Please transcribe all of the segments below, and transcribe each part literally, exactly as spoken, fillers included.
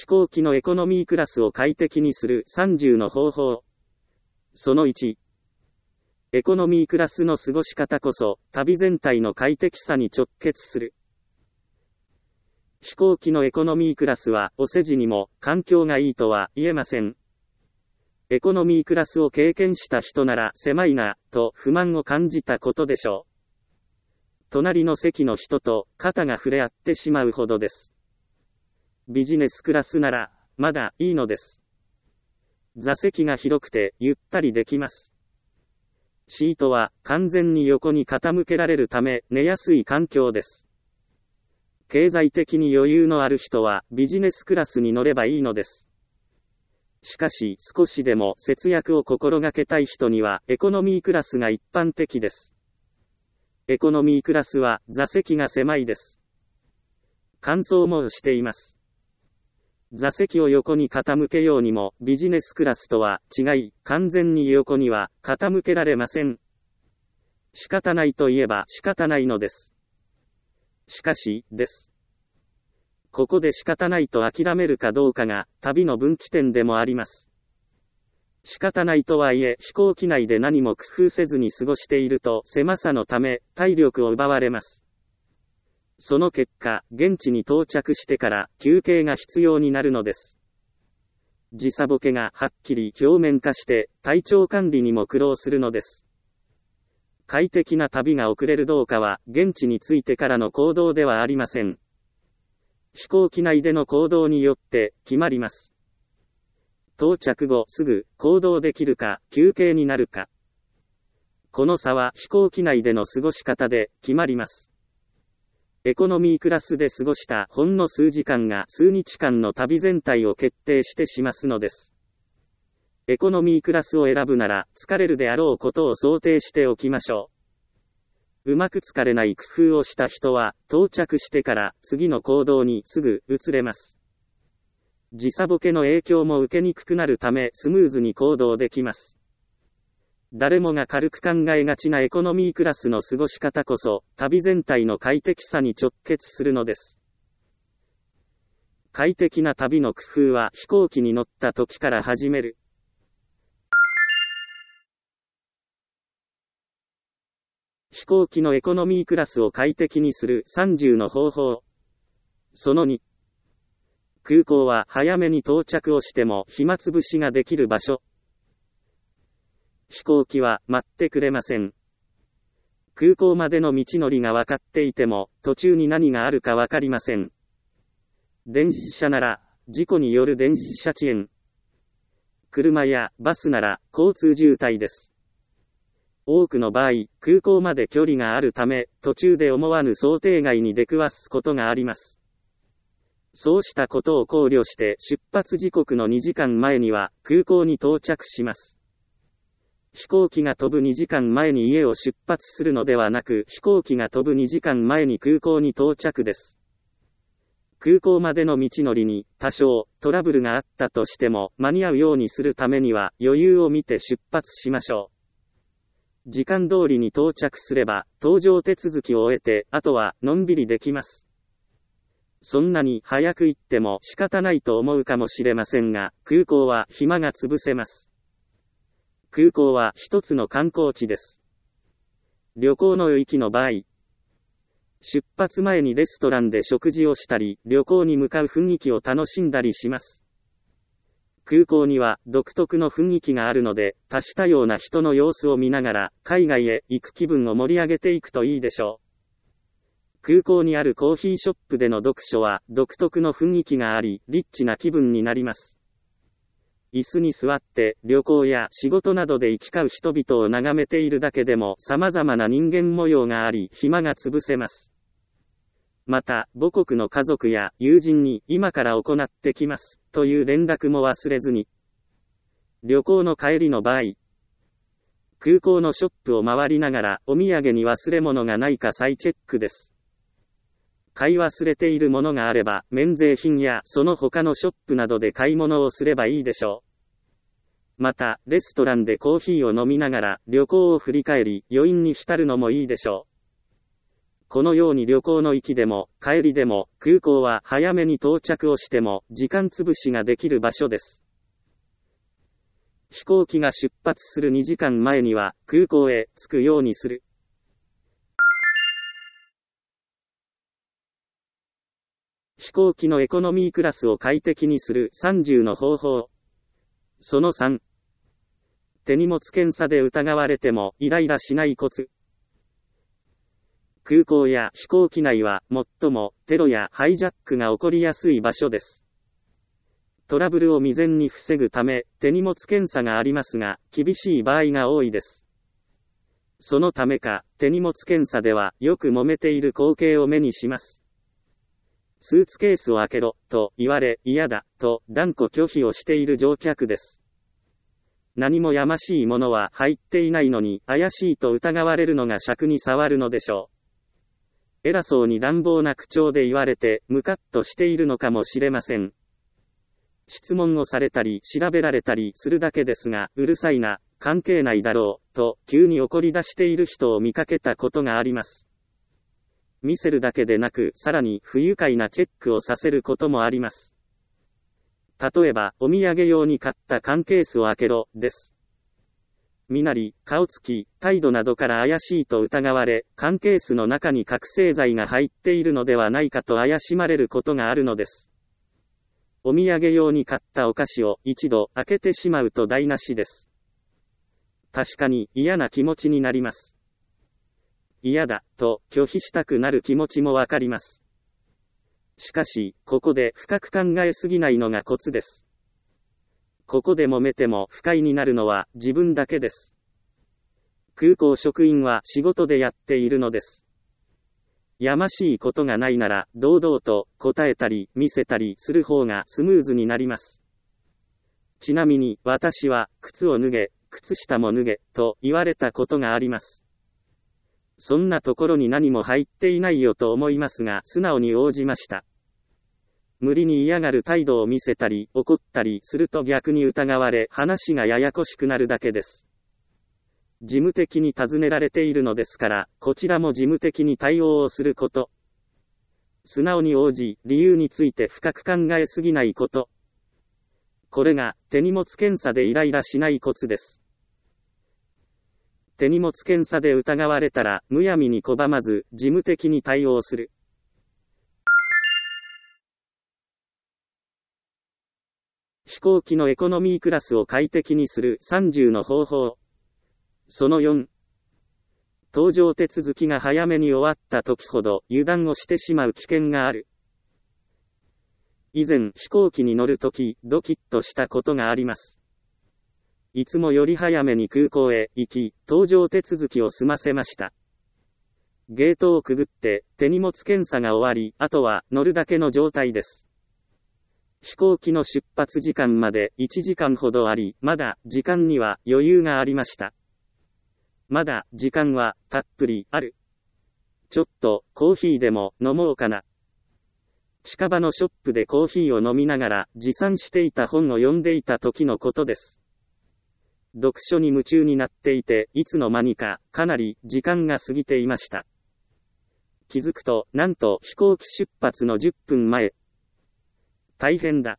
飛行機のエコノミークラスを快適にするさんじゅうの方法。そのいち。エコノミークラスの過ごし方こそ、旅全体の快適さに直結する。飛行機のエコノミークラスは、お世辞にも、環境がいいとは言えません。エコノミークラスを経験した人なら、狭いな、と不満を感じたことでしょう。隣の席の人と、肩が触れ合ってしまうほどです。ビジネスクラスなら、まだいいのです。座席が広くて、ゆったりできます。シートは、完全に横に傾けられるため、寝やすい環境です。経済的に余裕のある人は、ビジネスクラスに乗ればいいのです。しかし、少しでも節約を心がけたい人には、エコノミークラスが一般的です。エコノミークラスは、座席が狭いです。乾燥もしています。座席を横に傾けようにも、ビジネスクラスとは違い、完全に横には傾けられません。仕方ないといえば仕方ないのです。しかし、です。ここで仕方ないと諦めるかどうかが、旅の分岐点でもあります。仕方ないとはいえ、飛行機内で何も工夫せずに過ごしていると、狭さのため、体力を奪われます。その結果、現地に到着してから休憩が必要になるのです。時差ボケがはっきり表面化して、体調管理にも苦労するのです。快適な旅が遅れるどうかは、現地に着いてからの行動ではありません。飛行機内での行動によって決まります。到着後すぐ行動できるか、休憩になるか。この差は飛行機内での過ごし方で決まります。エコノミークラスで過ごしたほんの数時間が数日間の旅全体を決定してしますのです。エコノミークラスを選ぶなら疲れるであろうことを想定しておきましょう。うまく疲れない工夫をした人は、到着してから次の行動にすぐ移れます。時差ボケの影響も受けにくくなるためスムーズに行動できます。誰もが軽く考えがちなエコノミークラスの過ごし方こそ、旅全体の快適さに直結するのです。快適な旅の工夫は飛行機に乗った時から始める。飛行機のエコノミークラスを快適にするさんじゅうの方法。そのに。空港は早めに到着をしても暇つぶしができる場所。飛行機は待ってくれません。空港までの道のりが分かっていても途中に何があるか分かりません。電車なら事故による電車遅延。車やバスなら交通渋滞です。多くの場合、空港まで距離があるため、途中で思わぬ想定外に出くわすことがあります。そうしたことを考慮して、出発時刻のにじかんまえには、空港に到着します。飛行機が飛ぶにじかんまえに家を出発するのではなく、飛行機が飛ぶにじかんまえに空港に到着です。空港までの道のりに、多少、トラブルがあったとしても、間に合うようにするためには、余裕を見て出発しましょう。時間通りに到着すれば、搭乗手続きを終えて、あとは、のんびりできます。そんなに早く行っても仕方ないと思うかもしれませんが、空港は暇が潰せます。空港は一つの観光地です。旅行の行きの場合、出発前にレストランで食事をしたり、旅行に向かう雰囲気を楽しんだりします。空港には独特の雰囲気があるので、多種多様な人の様子を見ながら、海外へ行く気分を盛り上げていくといいでしょう。空港にあるコーヒーショップでの読書は、独特の雰囲気があり、リッチな気分になります。椅子に座って、旅行や仕事などで行き交う人々を眺めているだけでも、様々な人間模様があり、暇が潰せます。また、母国の家族や友人に今から行ってきますという連絡も忘れずに。旅行の帰りの場合、空港のショップを回りながらお土産に忘れ物がないか再チェックです。買い忘れているものがあれば、免税品やその他のショップなどで買い物をすればいいでしょう。また、レストランでコーヒーを飲みながら旅行を振り返り、余韻に浸るのもいいでしょう。 このように旅行の行きでも帰りでも空港は早めに到着をしても時間潰しができる場所です。飛行機が出発するにじかんまえには空港へ着くようにする。飛行機のエコノミークラスを快適にするさんじゅうの方法。そのさん。手荷物検査で疑われてもイライラしないコツ。空港や飛行機内は最もテロやハイジャックが起こりやすい場所です。トラブルを未然に防ぐため手荷物検査がありますが、厳しい場合が多いです。そのためか、手荷物検査ではよく揉めている光景を目にします。スーツケースを開けろ、と言われ、嫌だ、と断固拒否をしている乗客です。何もやましいものは入っていないのに、怪しいと疑われるのが癪に障るのでしょう。偉そうに乱暴な口調で言われて、ムカッとしているのかもしれません。質問をされたり調べられたりするだけですが、うるさいな、関係ないだろう、と急に怒り出している人を見かけたことがあります。見せるだけでなく、さらに不愉快なチェックをさせることもあります。例えば、お土産用に買った缶ケースを開けろ、です。身なり、顔つき、態度などから怪しいと疑われ、缶ケースの中に覚醒剤が入っているのではないかと怪しまれることがあるのです。お土産用に買ったお菓子を一度開けてしまうと台無しです。確かに嫌な気持ちになります。嫌だ、と拒否したくなる気持ちもわかります。しかし、ここで深く考えすぎないのがコツです。ここで揉めても不快になるのは自分だけです。空港職員は仕事でやっているのです。やましいことがないなら、堂々と答えたり見せたりする方がスムーズになります。ちなみに、私は、靴を脱げ、靴下も脱げ、と言われたことがあります。そんなところに何も入っていないよと思いますが、素直に応じました。無理に嫌がる態度を見せたり、怒ったりすると逆に疑われ、話がややこしくなるだけです。事務的に尋ねられているのですから、こちらも事務的に対応をすること。素直に応じ、理由について深く考えすぎないこと。これが、手荷物検査でイライラしないコツです。手荷物検査で疑われたら、むやみに拒まず、事務的に対応する。飛行機のエコノミークラスを快適にするさんじゅうの方法。そのよん。搭乗手続きが早めに終わった時ほど油断をしてしまう危険がある。以前飛行機に乗るときドキッとしたことがあります。いつもより早めに空港へ行き、搭乗手続きを済ませました。ゲートをくぐって手荷物検査が終わり、あとは乗るだけの状態です。飛行機の出発時間までいちじかんほどあり、まだ時間には余裕がありました。まだ時間はたっぷりある。ちょっとコーヒーでも飲もうかな。近場のショップでコーヒーを飲みながら持参していた本を読んでいた時のことです。読書に夢中になっていて、いつの間にかかなり時間が過ぎていました。気づくと、なんと飛行機出発のじゅっぷんまえ。大変だ。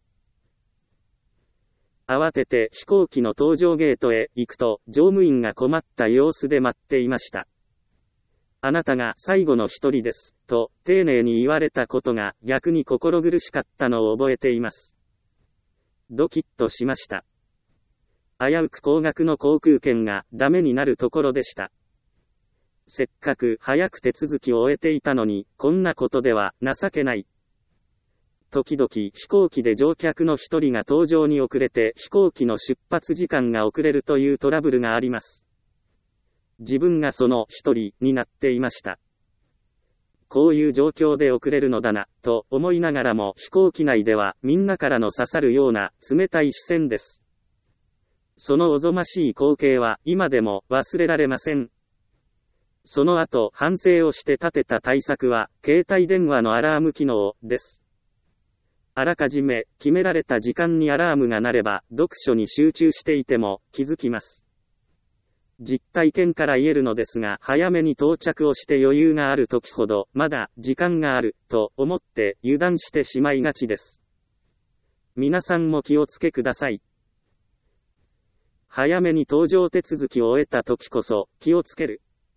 慌てて飛行機の搭乗ゲートへ行くと、乗務員が困った様子で待っていました。あなたが最後の一人です、と丁寧に言われたことが逆に心苦しかったのを覚えています。ドキッとしました。危うく高額の航空券がダメになるところでした。せっかく早く手続きを終えていたのに、こんなことでは情けない。時々飛行機で乗客の一人が搭乗に遅れて飛行機の出発時間が遅れるというトラブルがあります。自分がその一人になっていました。こういう状況で遅れるのだな、と思いながらも飛行機内ではみんなからの刺さるような冷たい視線です。そのおぞましい光景は今でも忘れられません。その後反省をして立てた対策は携帯電話のアラーム機能です。あらかじめ決められた時間にアラームが鳴れば読書に集中していても気づきます。 実体験から言えるのですが、早めに到着をして余裕がある時ほど、まだ時間があると思って油断してしまいがちです。皆さんも気をつけください。早めに搭乗手続きを終えた時こそ気をつける。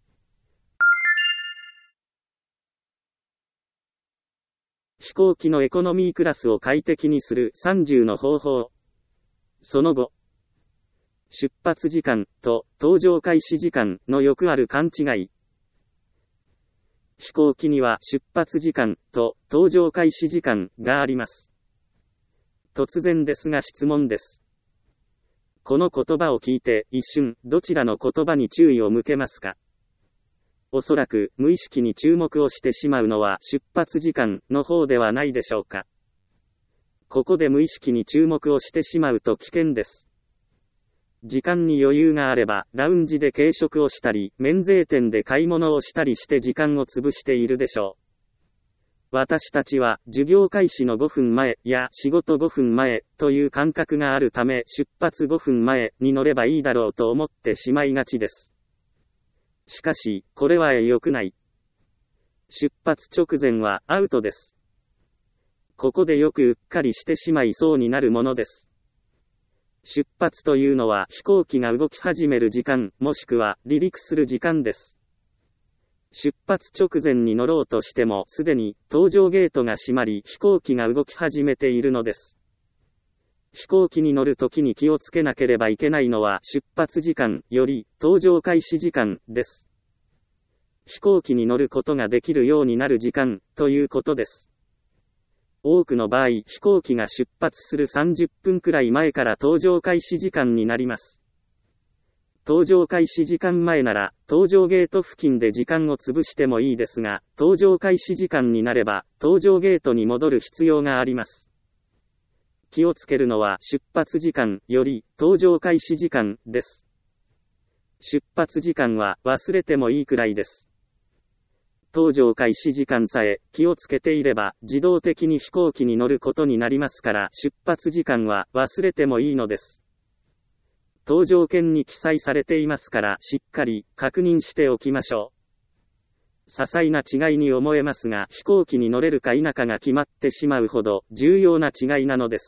飛行機のエコノミークラスを快適にするさんじゅうの方法。その後、出発時間と搭乗開始時間のよくある勘違い。飛行機には出発時間と搭乗開始時間があります。突然ですが質問です。この言葉を聞いて一瞬どちらの言葉に注意を向けますか？おそらく無意識に注目をしてしまうのは出発時間の方ではないでしょうか。ここで無意識に注目をしてしまうと危険です。時間に余裕があれば、ラウンジで軽食をしたり、免税店で買い物をしたりして時間を潰しているでしょう。私たちは、授業開始のごふんまえや仕事ごふんまえという感覚があるため、出発ごふんまえに乗ればいいだろうと思ってしまいがちです。しかし、これは良くない。出発直前はアウトです。ここでよくうっかりしてしまいそうになるものです。出発というのは飛行機が動き始める時間、もしくは離陸する時間です。出発直前に乗ろうとしてもすでに搭乗ゲートが閉まり飛行機が動き始めているのです。飛行機に乗るときに気をつけなければいけないのは出発時間より搭乗開始時間です。飛行機に乗ることができるようになる時間ということです。多くの場合、飛行機が出発するさんじゅっぷんくらい前から搭乗開始時間になります。搭乗開始時間前なら、搭乗ゲート付近で時間を潰してもいいですが、搭乗開始時間になれば、搭乗ゲートに戻る必要があります。気をつけるのは出発時間より搭乗開始時間です。出発時間は忘れてもいいくらいです。搭乗開始時間さえ気をつけていれば自動的に飛行機に乗ることになりますから出発時間は忘れてもいいのです。搭乗券に記載されていますからしっかり確認しておきましょう。些細な違いに思えますが飛行機に乗れるか否かが決まってしまうほど重要な違いなのです。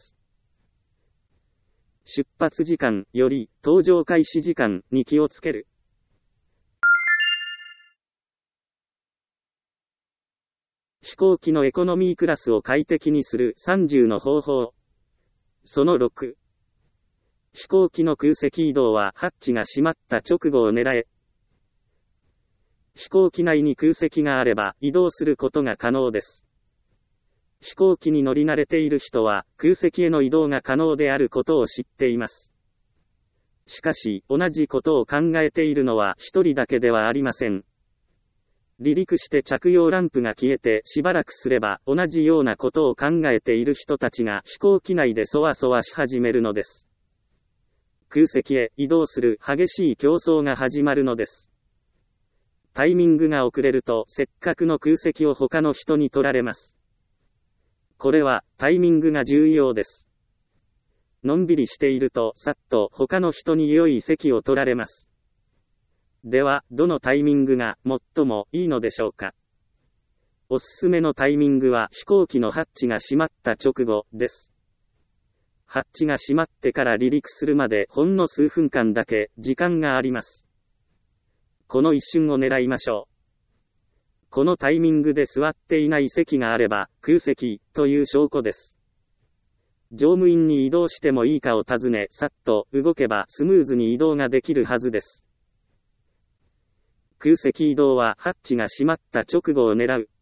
出発時間より搭乗開始時間に気をつける。飛行機のエコノミークラスを快適にするさんじゅうの方法。そのろく。飛行機の空席移動はハッチが閉まった直後を狙え。飛行機内に空席があれば移動することが可能です。飛行機に乗り慣れている人は空席への移動が可能であることを知っています。しかし、同じことを考えているのは一人だけではありません。離陸して着用ランプが消えてしばらくすれば同じようなことを考えている人たちが飛行機内でそわそわし始めるのです。空席へ移動する激しい競争が始まるのです。タイミングが遅れるとせっかくの空席を他の人に取られます。これはタイミングが重要です。のんびりしているとさっと他の人に良い席を取られます。では、どのタイミングが最もいいのでしょうか。おすすめのタイミングは飛行機のハッチが閉まった直後です。ハッチが閉まってから離陸するまでほんの数分間だけ時間があります。この一瞬を狙いましょう。このタイミングで座っていない席があれば空席という証拠です。乗務員に移動してもいいかを尋ね、さっと動けばスムーズに移動ができるはずです。空席移動はハッチが閉まった直後を狙う。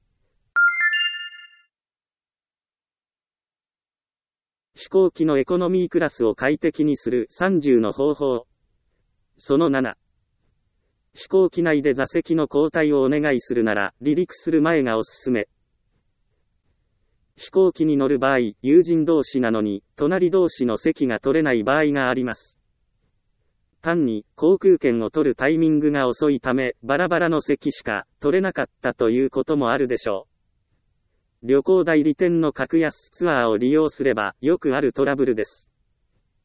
飛行機のエコノミークラスを快適にするさんじゅうの方法。そのなな。飛行機内で座席の交代をお願いするなら離陸する前がおすすめ。飛行機に乗る場合、友人同士なのに隣同士の席が取れない場合があります。単に航空券を取るタイミングが遅いためバラバラの席しか取れなかったということもあるでしょう。旅行代理店の格安ツアーを利用すればよくあるトラブルです。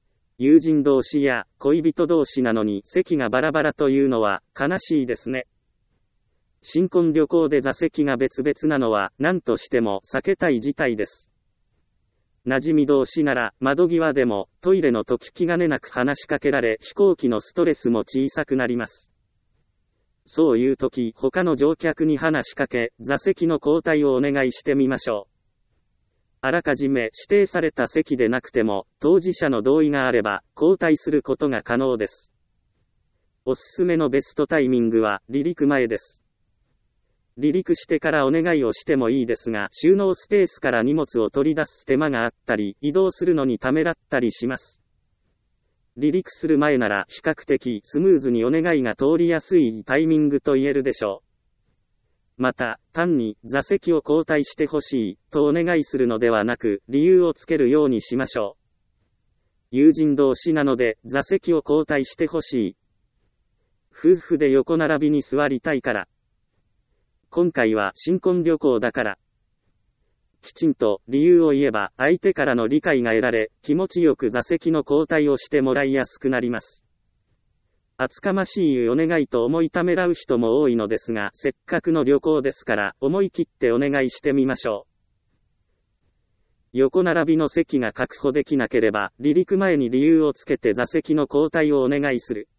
友人同士や恋人同士なのに席がバラバラというのは悲しいですね。新婚旅行で座席が別々なのは何としても避けたい事態です。馴染み同士なら窓際でもトイレの時気兼ねなく話しかけられ飛行機のストレスも小さくなります。そういう時、他の乗客に話しかけ、座席の交代をお願いしてみましょう。あらかじめ指定された席でなくても、当事者の同意があれば、交代することが可能です。おすすめのベストタイミングは、離陸前です。離陸してからお願いをしてもいいですが、収納スペースから荷物を取り出す手間があったり、移動するのにためらったりします。離陸する前なら比較的スムーズにお願いが通りやすいタイミングと言えるでしょう。また、単に座席を交代してほしいとお願いするのではなく、理由をつけるようにしましょう。友人同士なので座席を交代してほしい。夫婦で横並びに座りたいから。今回は新婚旅行だから。きちんと理由を言えば相手からの理解が得られ、気持ちよく座席の交代をしてもらいやすくなります。厚かましいお願いと思いためらう人も多いのですが、せっかくの旅行ですから思い切ってお願いしてみましょう。横並びの席が確保できなければ、離陸前に理由をつけて座席の交代をお願いする。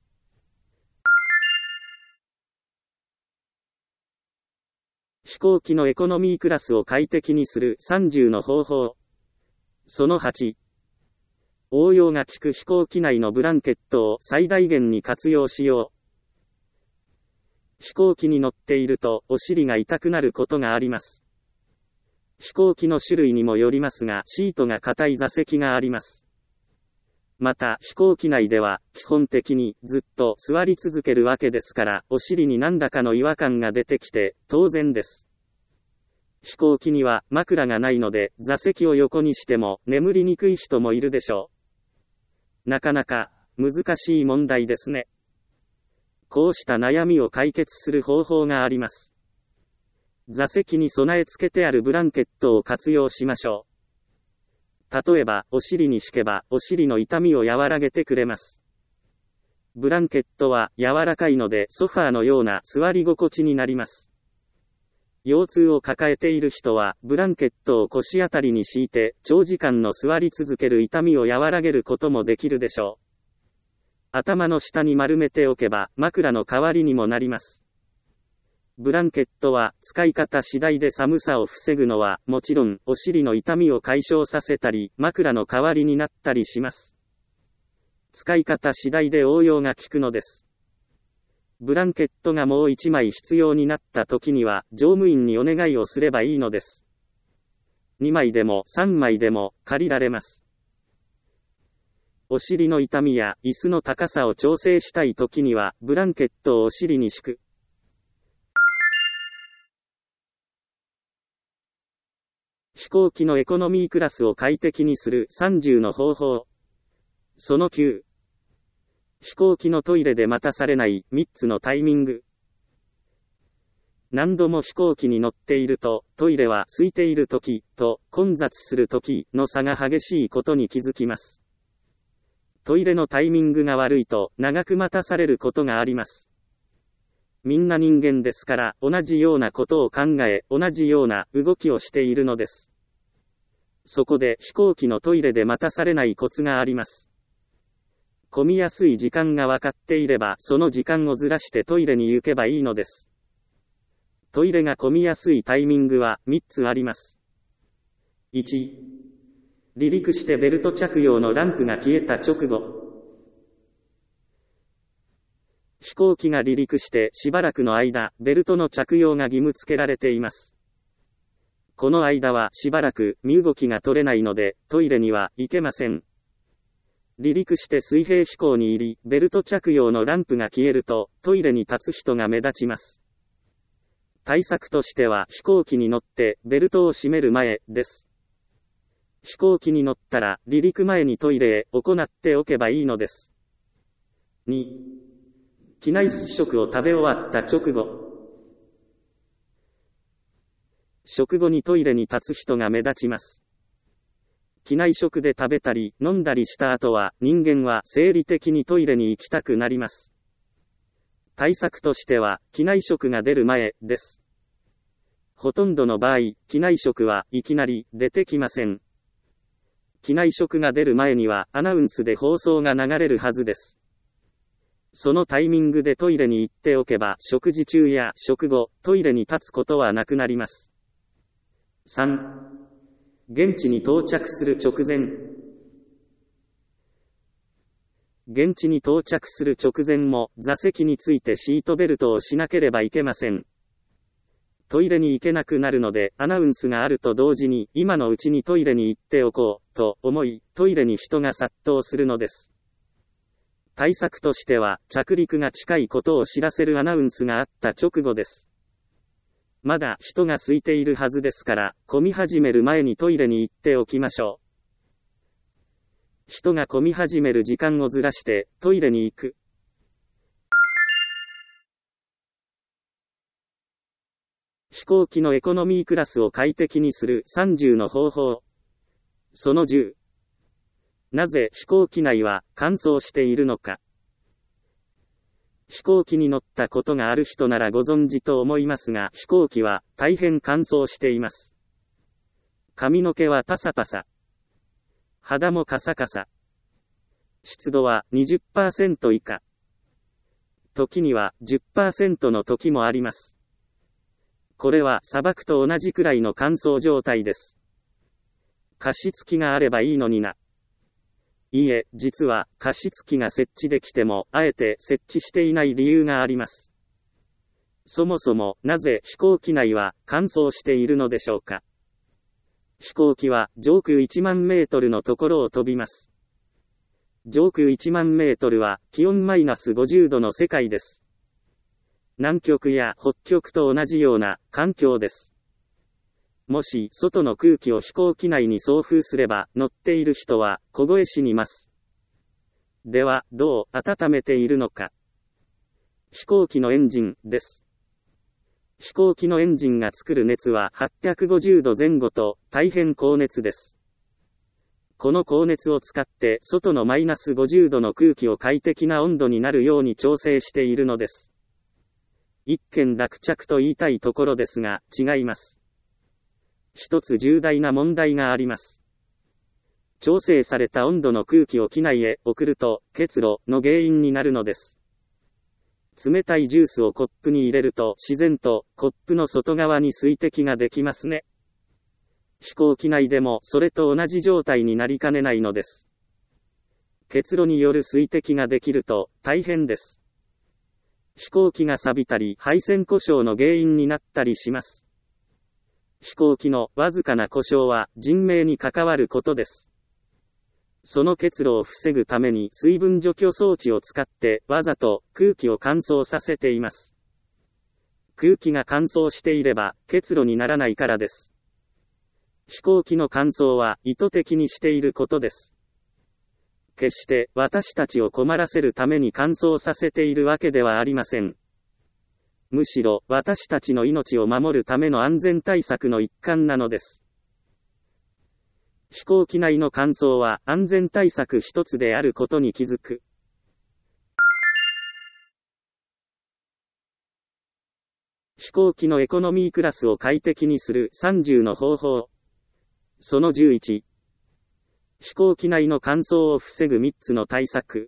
飛行機のエコノミークラスを快適にするさんじゅうの方法。そのはち。応用が効く飛行機内のブランケットを最大限に活用しよう。飛行機に乗っているとお尻が痛くなることがあります。飛行機の種類にもよりますが、シートが硬い座席があります。また、飛行機内では、基本的にずっと座り続けるわけですから、お尻に何らかの違和感が出てきて、当然です。飛行機には枕がないので、座席を横にしても眠りにくい人もいるでしょう。なかなか難しい問題ですね。こうした悩みを解決する方法があります。座席に備え付けてあるブランケットを活用しましょう。例えば、お尻に敷けば、お尻の痛みを和らげてくれます。ブランケットは柔らかいので、ソファーのような座り心地になります。腰痛を抱えている人は、ブランケットを腰あたりに敷いて、長時間の座り続ける痛みを和らげることもできるでしょう。頭の下に丸めておけば、枕の代わりにもなります。ブランケットは使い方次第で寒さを防ぐのはもちろんお尻の痛みを解消させたり枕の代わりになったりします。使い方次第で応用が効くのです。ブランケットがもう一枚必要になった時には乗務員にお願いをすればいいのです。にまいでもさんまいでも借りられます。お尻の痛みや椅子の高さを調整したい時にはブランケットをお尻に敷く。飛行機のエコノミークラスを快適にするさんじゅうの方法。そのきゅう。飛行機のトイレで待たされないみっつのタイミング。何度も飛行機に乗っていると、トイレは空いている時と混雑する時の差が激しいことに気づきます。トイレのタイミングが悪いと長く待たされることがあります。みんな人間ですから同じようなことを考え、同じような動きをしているのです。そこで飛行機のトイレで待たされないコツがあります。混みやすい時間が分かっていればその時間をずらしてトイレに行けばいいのです。トイレが混みやすいタイミングはみっつあります。いち. 離陸してベルト着用のランプが消えた直後。飛行機が離陸してしばらくの間、ベルトの着用が義務付けられています。この間はしばらく身動きが取れないので、トイレには行けません。離陸して水平飛行に入り、ベルト着用のランプが消えると、トイレに立つ人が目立ちます。対策としては飛行機に乗ってベルトを締める前です。飛行機に乗ったら離陸前にトイレへ行っておけばいいのです。に. 機内食を食べ終わった直後。食後にトイレに立つ人が目立ちます。 機内食で食べたり飲んだりした後は人間は生理的にトイレに行きたくなります。対策としては、機内食が出る前です。ほとんどの場合、機内食はいきなり出てきません。機内食が出る前にはアナウンスで放送が流れるはずです。そのタイミングでトイレに行っておけば、食事中や食後、トイレに立つことはなくなります。さん. 現地に到着する直前。現地に到着する直前も座席についてシートベルトをしなければいけません。トイレに行けなくなるので、アナウンスがあると同時に今のうちにトイレに行っておこうと思い、トイレに人が殺到するのです。対策としては、着陸が近いことを知らせるアナウンスがあった直後です。まだ人が空いているはずですから、混み始める前にトイレに行っておきましょう。人が混み始める時間をずらしてトイレに行く。飛行機のエコノミークラスを快適にするさんじゅうの方法。そのじゅう。なぜ飛行機内は乾燥しているのか。飛行機に乗ったことがある人ならご存知と思いますが、飛行機は大変乾燥しています。髪の毛はパサパサ。肌もカサカサ。湿度は にじゅっパーセント 以下。時には じゅっパーセント の時もあります。これは砂漠と同じくらいの乾燥状態です。加湿器があればいいのにな。いいえ、実は加湿器が設置できても、あえて設置していない理由があります。そもそも、なぜ飛行機内は乾燥しているのでしょうか。飛行機は上空いちまんメートルのところを飛びます。上空いちまんメートルは気温マイナスごじゅうどの世界です。南極や北極と同じような環境です。もし外の空気を飛行機内に送風すれば乗っている人は凍え死にます。ではどう温めているのか。飛行機のエンジンです。飛行機のエンジンが作る熱ははっぴゃくごじゅうどぜん後と大変高熱です。この高熱を使って外のマイナスごじゅうどの空気を快適な温度になるように調整しているのです。一件落着と言いたいところですが、違います。一つ重大な問題があります。調整された温度の空気を機内へ送ると、結露の原因になるのです。冷たいジュースをコップに入れると自然とコップの外側に水滴ができますね。飛行機内でもそれと同じ状態になりかねないのです。結露による水滴ができると大変です。飛行機が錆びたり配線故障の原因になったりします。飛行機のわずかな故障は人命に関わることです。その結露を防ぐために水分除去装置を使ってわざと空気を乾燥させています。空気が乾燥していれば結露にならないからです。飛行機の乾燥は意図的にしていることです。決して私たちを困らせるために乾燥させているわけではありません。むしろ私たちの命を守るための安全対策の一環なのです。飛行機内の乾燥は安全対策一つであることに気づく。飛行機のエコノミークラスを快適にするさんじゅうの方法。そのじゅういち。飛行機内の乾燥を防ぐみっつの対策。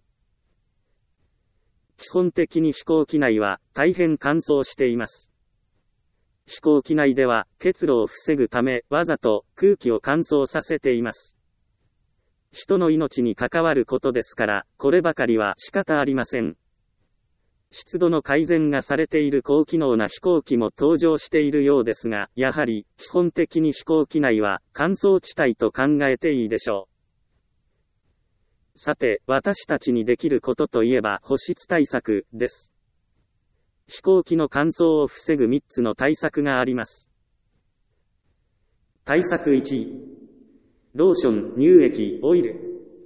基本的に飛行機内は大変乾燥しています。飛行機内では結露を防ぐためわざと空気を乾燥させています。人の命に関わることですから、こればかりは仕方ありません。湿度の改善がされている高機能な飛行機も登場しているようですが、やはり基本的に飛行機内は乾燥地帯と考えていいでしょう。さて、私たちにできることといえば保湿対策です。飛行機の乾燥を防ぐみっつの対策があります。対策いち、ローション、乳液、オイル。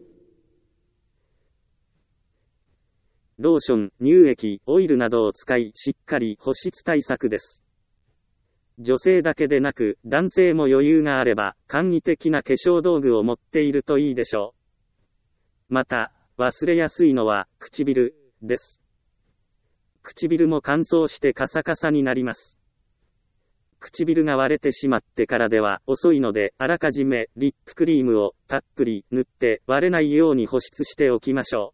ローション、乳液、オイルなどを使い、しっかり保湿対策です。 女性だけでなく男性も余裕があれば簡易的な化粧道具を持っているといいでしょう。また、忘れやすいのは唇です。唇も乾燥してカサカサになります。唇が割れてしまってからでは遅いので、あらかじめリップクリームをたっぷり塗って割れないように保湿しておきましょう。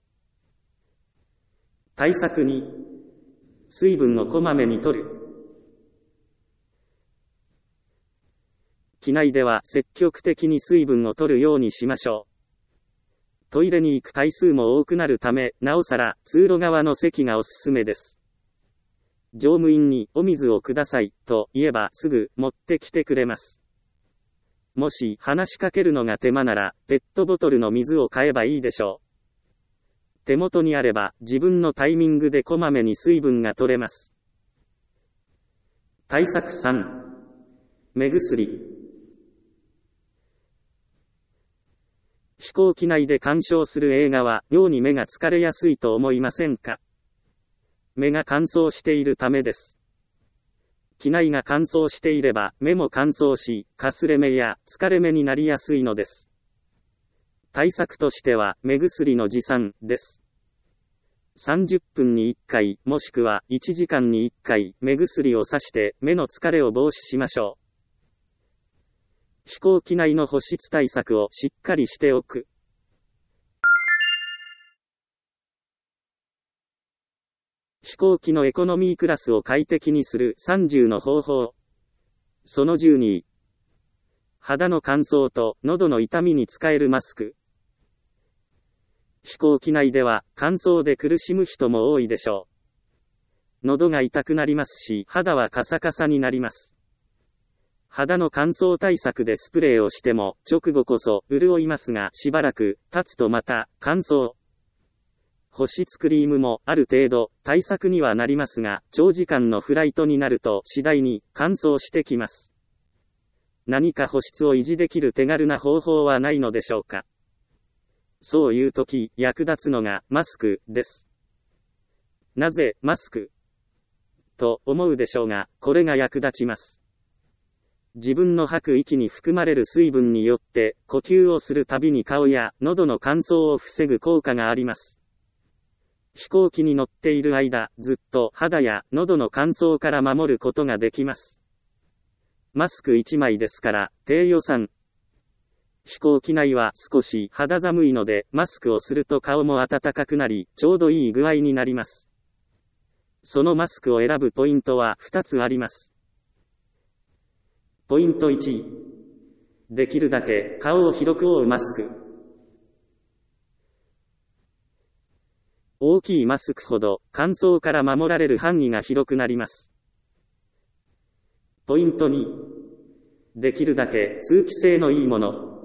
対策に、水分をこまめに摂る。機内では積極的に水分を摂るようにしましょう。トイレに行く回数も多くなるため、なおさら通路側の席がおすすめです。乗務員にお水をくださいと言えばすぐ持ってきてくれます。もし話しかけるのが手間なら、ペットボトルの水を買えばいいでしょう。手元にあれば自分のタイミングでこまめに水分が取れます。対策さん、目薬。飛行機内で鑑賞する映画は妙に目が疲れやすいと思いませんか？目が乾燥しているためです。機内が乾燥していれば目も乾燥し、かすれ目や疲れ目になりやすいのです。対策としては目薬の持参です。さんじゅっぷんにいっかいもしくはいちじかんにいっかい目薬をさして目の疲れを防止しましょう。飛行機内の保湿対策をしっかりしておく。飛行機のエコノミークラスを快適にするさんじゅうの方法。そのじゅうに、肌の乾燥と喉の痛みに使えるマスク。飛行機内では乾燥で苦しむ人も多いでしょう。喉が痛くなりますし、肌はカサカサになります。肌の乾燥対策でスプレーをしても直後こそ潤いますが、しばらく経つとまた乾燥。保湿クリームもある程度対策にはなりますが、長時間のフライトになると次第に乾燥してきます。何か保湿を維持できる手軽な方法はないのでしょうか。そういう時役立つのがマスクです。なぜマスクと思うでしょうが、これが役立ちます。自分の吐く息に含まれる水分によって呼吸をするたびに顔や喉の乾燥を防ぐ効果があります。飛行機に乗っている間、ずっと肌や喉の乾燥から守ることができます。マスクいちまいですから低予算。飛行機内は少し肌寒いのでマスクをすると顔も暖かくなり、ちょうどいい具合になります。そのマスクを選ぶポイントはふたつあります。ポイントいち、できるだけ顔を広く覆うマスク。大きいマスクほど乾燥から守られる範囲が広くなります。ポイントに、できるだけ通気性のいいもの。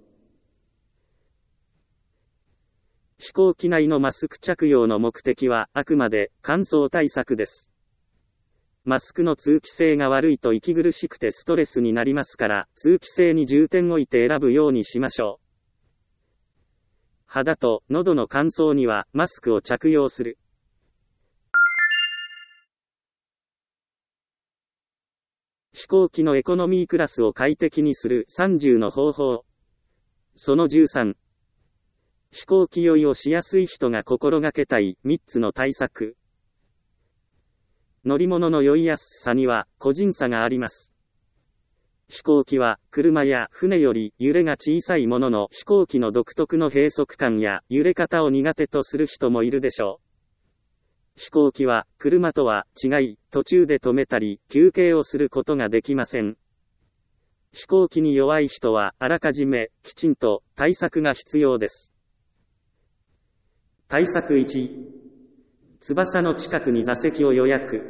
飛行機内のマスク着用の目的はあくまで乾燥対策です。マスクの通気性が悪いと息苦しくてストレスになりますから、通気性に重点を置いて選ぶようにしましょう。肌と喉の乾燥にはマスクを着用する。飛行機のエコノミークラスを快適にするさんじゅうの方法。そのじゅうさん。飛行機酔いをしやすい人が心がけたいみっつの対策。乗り物の酔いやすさには個人差があります。飛行機は車や船より揺れが小さいものの、飛行機の独特の閉塞感や揺れ方を苦手とする人もいるでしょう。飛行機は車とは違い、途中で止めたり休憩をすることができません。飛行機に弱い人はあらかじめきちんと対策が必要です。対策いち、翼の近くに座席を予約。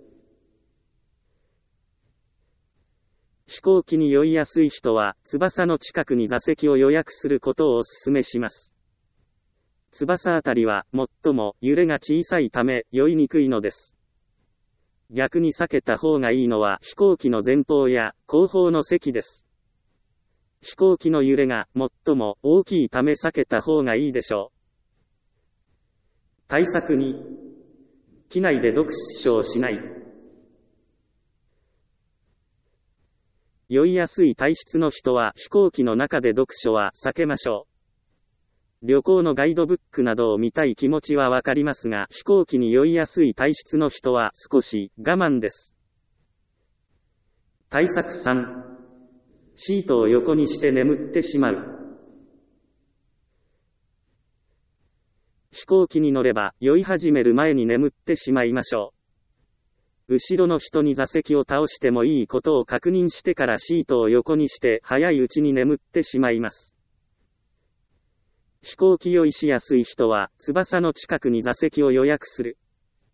飛行機に酔いやすい人は翼の近くに座席を予約することをお勧めします。翼あたりは最も揺れが小さいため酔いにくいのです。逆に避けた方がいいのは飛行機の前方や後方の席です。飛行機の揺れが最も大きいため避けた方がいいでしょう。対策に、機内で読書をしない。 酔いやすい体質の人は飛行機の中で読書は避けましょう。旅行のガイドブックなどを見たい気持ちはわかりますが、飛行機に酔いやすい体質の人は少し我慢です。対策さん、シートを横にして眠ってしまう。飛行機に乗れば酔い始める前に眠ってしまいましょう。後ろの人に座席を倒してもいいことを確認してからシートを横にして早いうちに眠ってしまいます。飛行機酔いしやすい人は翼の近くに座席を予約する。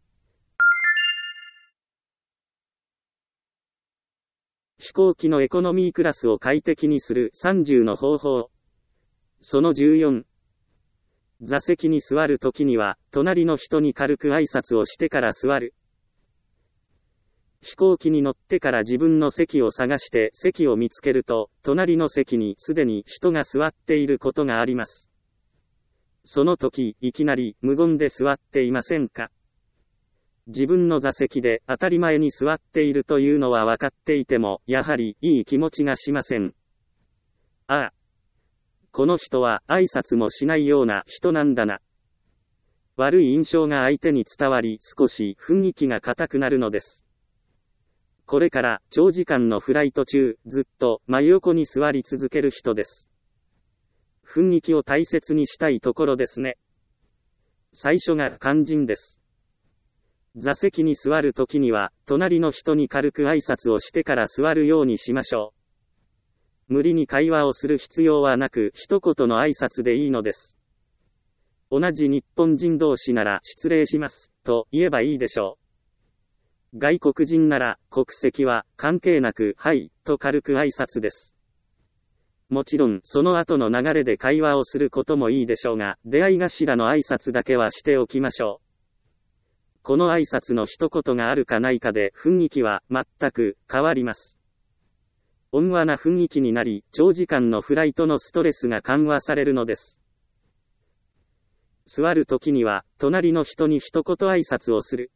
飛行機のエコノミークラスを快適にするさんじゅうの方法。そのじゅうよん。座席に座るときには、隣の人に軽く挨拶をしてから座る。飛行機に乗ってから自分の席を探して席を見つけると、隣の席にすでに人が座っていることがあります。その時、いきなり無言で座っていませんか？自分の座席で当たり前に座っているというのは分かっていても、やはりいい気持ちがしません。ああ。この人は挨拶もしないような人なんだな。悪い印象が相手に伝わり少し雰囲気が硬くなるのです。これから長時間のフライト中、ずっと真横に座り続ける人です。雰囲気を大切にしたいところですね。最初が肝心です。座席に座るときには、隣の人に軽く挨拶をしてから座るようにしましょう。無理に会話をする必要はなく、一言の挨拶でいいのです。同じ日本人同士なら失礼します、と言えばいいでしょう。外国人なら、国籍は関係なく、はい、と軽く挨拶です。もちろん、その後の流れで会話をすることもいいでしょうが、出会い頭の挨拶だけはしておきましょう。この挨拶の一言があるかないかで雰囲気は全く変わります。温和な雰囲気になり、長時間のフライトのストレスが緩和されるのです。座るときには、隣の人に一言挨拶をする。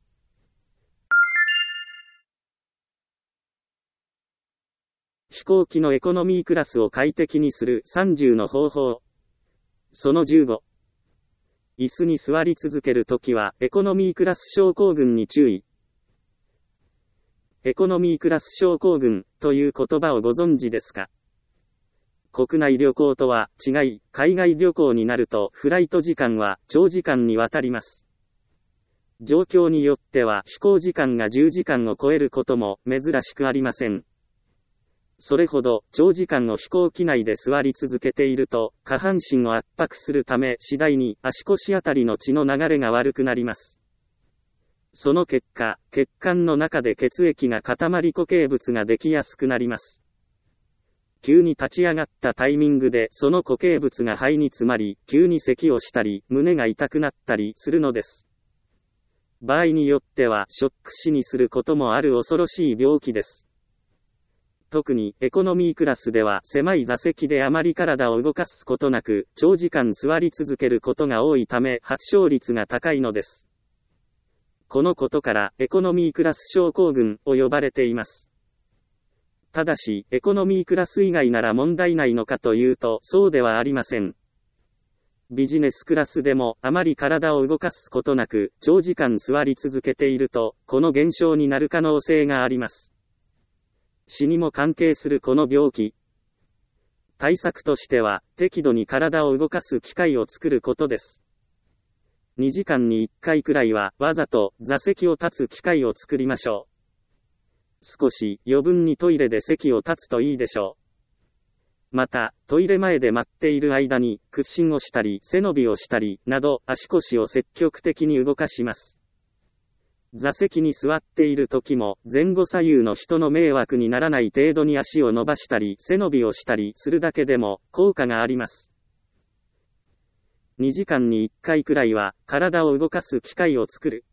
飛行機のエコノミークラスを快適にするさんじゅうの方法。そのじゅうご。椅子に座り続けるときは、エコノミークラス症候群に注意。エコノミークラス症候群という言葉をご存知ですか？国内旅行とは違い、海外旅行になるとフライト時間は長時間にわたります。状況によっては飛行時間がじゅうじかんを超えることも珍しくありません。それほど長時間を飛行機内で座り続けていると下半身を圧迫するため次第に足腰あたりの血の流れが悪くなります。その結果、血管の中で血液が固まり固形物ができやすくなります。急に立ち上がったタイミングでその固形物が肺に詰まり、急に咳をしたり、胸が痛くなったりするのです。場合によってはショック死にすることもある恐ろしい病気です。特にエコノミークラスでは狭い座席であまり体を動かすことなく、長時間座り続けることが多いため発症率が高いのです。このことからエコノミークラス症候群を呼ばれています。ただし、エコノミークラス以外なら問題ないのかというと、そうではありません。ビジネスクラスでもあまり体を動かすことなく、長時間座り続けていると、この現象になる可能性があります。死にも関係するこの病気。対策としては、適度に体を動かす機会を作ることです。にじかんにいっかいくらいはわざと座席を立つ機会を作りましょう。少し余分にトイレで席を立つといいでしょう。また、トイレ前で待っている間に屈伸をしたり背伸びをしたりなど足腰を積極的に動かします。座席に座っている時も前後左右の人の迷惑にならない程度に足を伸ばしたり背伸びをしたりするだけでも効果があります。にじかんにいっかいくらいは体を動かす機会を作る。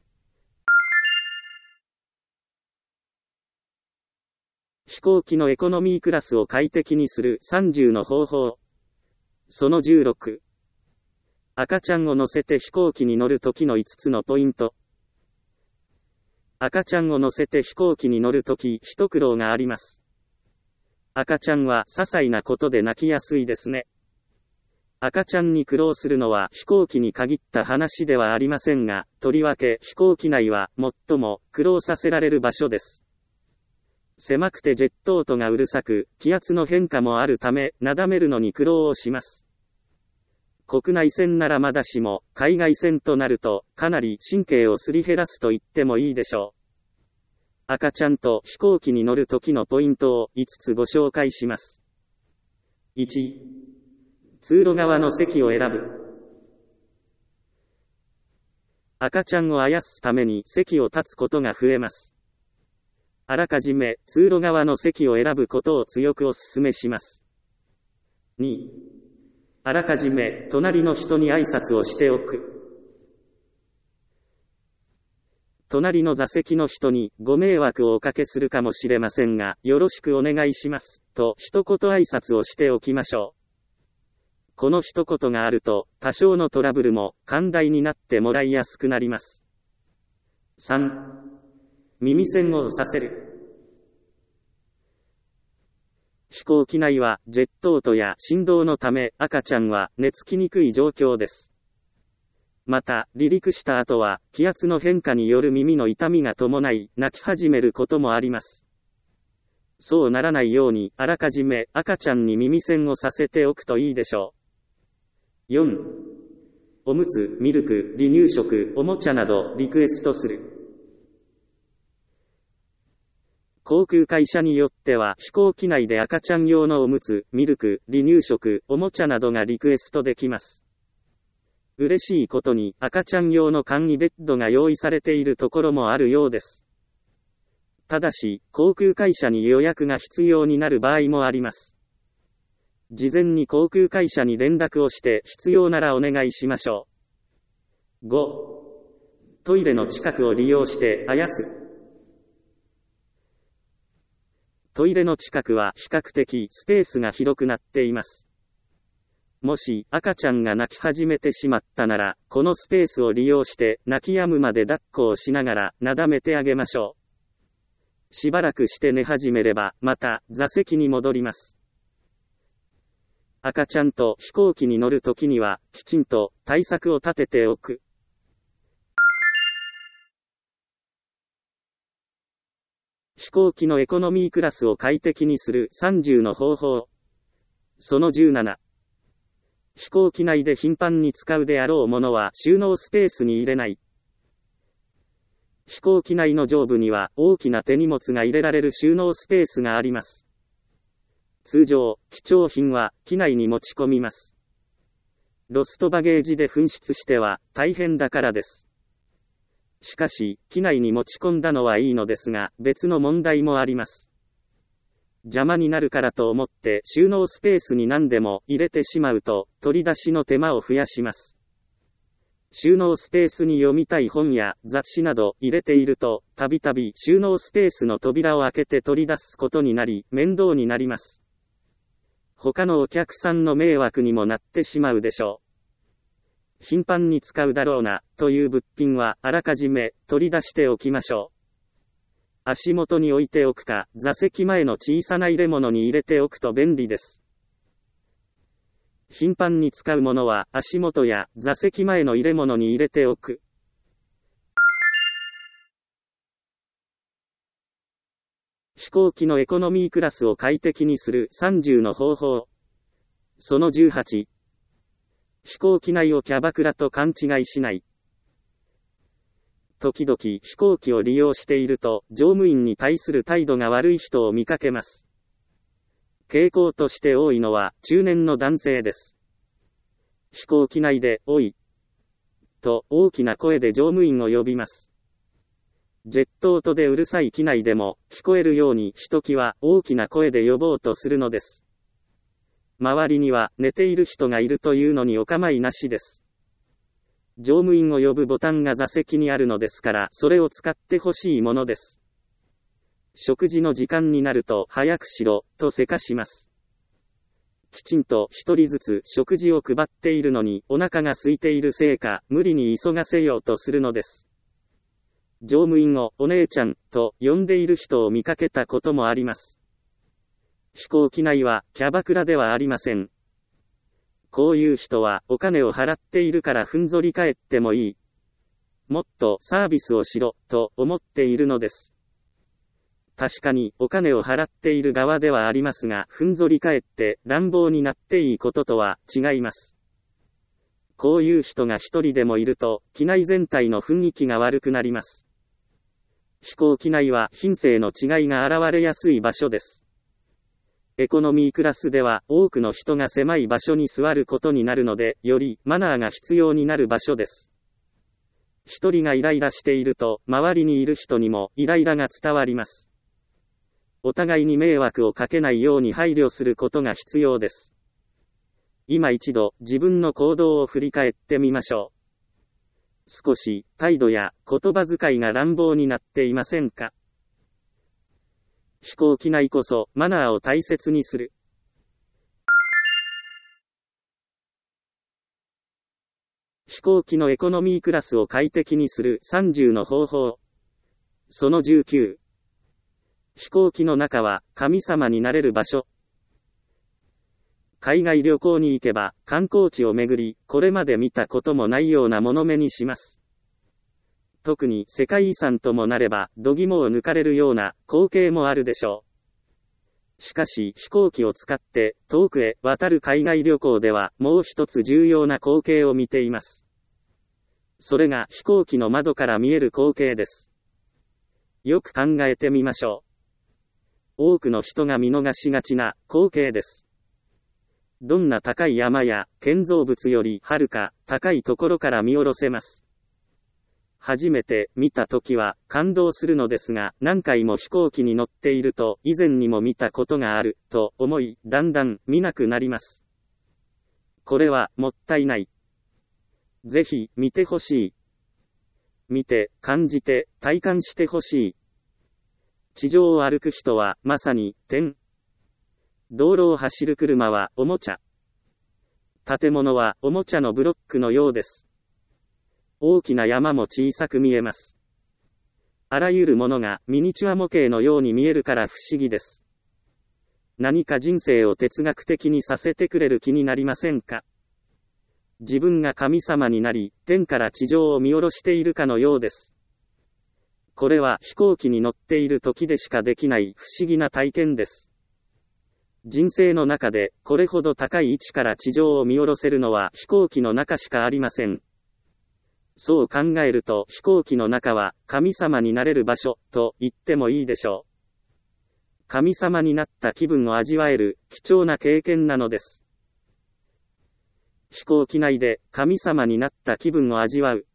飛行機のエコノミークラスを快適にするさんじゅうの方法。そのじゅうろく。赤ちゃんを乗せて飛行機に乗るときのいつつのポイント。赤ちゃんを乗せて飛行機に乗るとき一苦労があります。 赤ちゃんは些細なことで泣きやすいですね。赤ちゃんに苦労するのは飛行機に限った話ではありませんが、とりわけ飛行機内は最も苦労させられる場所です。狭くてジェット音がうるさく、気圧の変化もあるため、なだめるのに苦労をします。国内線ならまだしも、海外線となると、かなり神経をすり減らすと言ってもいいでしょう。赤ちゃんと飛行機に乗る時のポイントをいつつご紹介します。いち、通路側の席を選ぶ。赤ちゃんをあやすために席を立つことが増えます。あらかじめ通路側の席を選ぶことを強くお勧めします。に、あらかじめ隣の人に挨拶をしておく。隣の座席の人にご迷惑をおかけするかもしれませんが、よろしくお願いします、と一言挨拶をしておきましょう。この一言があると、多少のトラブルも寛大になってもらいやすくなります。さん、耳栓をさせる。飛行機内はジェット音や振動のため赤ちゃんは寝つきにくい状況です。また、離陸した後は、気圧の変化による耳の痛みが伴い、泣き始めることもあります。そうならないように、あらかじめ赤ちゃんに耳栓をさせておくといいでしょう。よん、おむつ、ミルク、離乳食、おもちゃなど、リクエストする。航空会社によっては、飛行機内で赤ちゃん用のおむつ、ミルク、離乳食、おもちゃなどがリクエストできます。嬉しいことに赤ちゃん用の簡易ベッドが用意されているところもあるようです。ただし、航空会社に予約が必要になる場合もあります。事前に航空会社に連絡をして必要ならお願いしましょう。ご、トイレの近くを利用してあやす。トイレの近くは比較的スペースが広くなっています。もし赤ちゃんが泣き始めてしまったなら、このスペースを利用して泣き止むまで抱っこをしながらなだめてあげましょう。しばらくして寝始めれば、また座席に戻ります。赤ちゃんと飛行機に乗るときには、きちんと対策を立てておく。飛行機のエコノミークラスを快適にするさんじゅうの方法。そのじゅうなな。飛行機内で頻繁に使うであろうものは収納スペースに入れない。飛行機内の上部には大きな手荷物が入れられる収納スペースがあります。通常、貴重品は機内に持ち込みます。ロストバゲージで紛失しては大変だからです。しかし、機内に持ち込んだのはいいのですが、別の問題もあります。邪魔になるからと思って収納スペースに何でも入れてしまうと、取り出しの手間を増やします。収納スペースに読みたい本や雑誌など入れていると、たびたび収納スペースの扉を開けて取り出すことになり、面倒になります。他のお客さんの迷惑にもなってしまうでしょう。頻繁に使うだろうな、という物品はあらかじめ取り出しておきましょう。足元に置いておくか、座席前の小さな入れ物に入れておくと便利です。頻繁に使うものは足元や座席前の入れ物に入れておく。飛行機のエコノミークラスを快適にするさんじゅうの方法。そのじゅうはち。飛行機内をキャバクラと勘違いしない。時々飛行機を利用していると、乗務員に対する態度が悪い人を見かけます。傾向として多いのは中年の男性です。飛行機内で、おい、と大きな声で乗務員を呼びます。ジェット音でうるさい機内でも、聞こえるようにひときわ大きな声で呼ぼうとするのです。周りには寝ている人がいるというのにお構いなしです。乗務員を呼ぶボタンが座席にあるのですから、それを使ってほしいものです。食事の時間になると、早くしろ、とせかします。きちんと一人ずつ食事を配っているのに、お腹が空いているせいか、無理に急がせようとするのです。乗務員をお姉ちゃん、と呼んでいる人を見かけたこともあります。 飛行機内はキャバクラではありません。こういう人はお金を払っているからふんぞり返ってもいい。もっとサービスをしろ、と思っているのです。確かにお金を払っている側ではありますが、ふんぞり返って乱暴になっていいこととは違います。こういう人が一人でもいると、機内全体の雰囲気が悪くなります。飛行機内は品性の違いが現れやすい場所です。エコノミークラスでは多くの人が狭い場所に座ることになるので、よりマナーが必要になる場所です。一人がイライラしていると、周りにいる人にもイライラが伝わります。お互いに迷惑をかけないように配慮することが必要です。今一度自分の行動を振り返ってみましょう。少し態度や言葉遣いが乱暴になっていませんか？飛行機内こそマナーを大切にする。飛行機のエコノミークラスを快適にするさんじゅうの方法。そのじゅうきゅう。飛行機の中は神様になれる場所。海外旅行に行けば観光地を巡り、これまで見たこともないようなもの目にします。特に世界遺産ともなれば、度肝を抜かれるような光景もあるでしょう。しかし、飛行機を使って遠くへ渡る海外旅行では、もう一つ重要な光景を見ています。それが飛行機の窓から見える光景です。よく考えてみましょう。多くの人が見逃しがちな光景です。どんな高い山や建造物よりはるか高いところから見下ろせます。初めて見たときは感動するのですが、何回も飛行機に乗っていると以前にも見たことがあると思い、だんだん見なくなります。これはもったいない。ぜひ見てほしい。見て、感じて、体感してほしい。地上を歩く人はまさに天。道路を走る車はおもちゃ。建物はおもちゃのブロックのようです。大きな山も小さく見えます。あらゆるものがミニチュア模型のように見えるから不思議です。何か人生を哲学的にさせてくれる気になりませんか？自分が神様になり、天から地上を見下ろしているかのようです。これは飛行機に乗っている時でしかできない不思議な体験です。人生の中でこれほど高い位置から地上を見下ろせるのは飛行機の中しかありません。そう考えると飛行機の中は神様になれる場所と言ってもいいでしょう。神様になった気分を味わえる貴重な経験なのです。飛行機内で神様になった気分を味わう。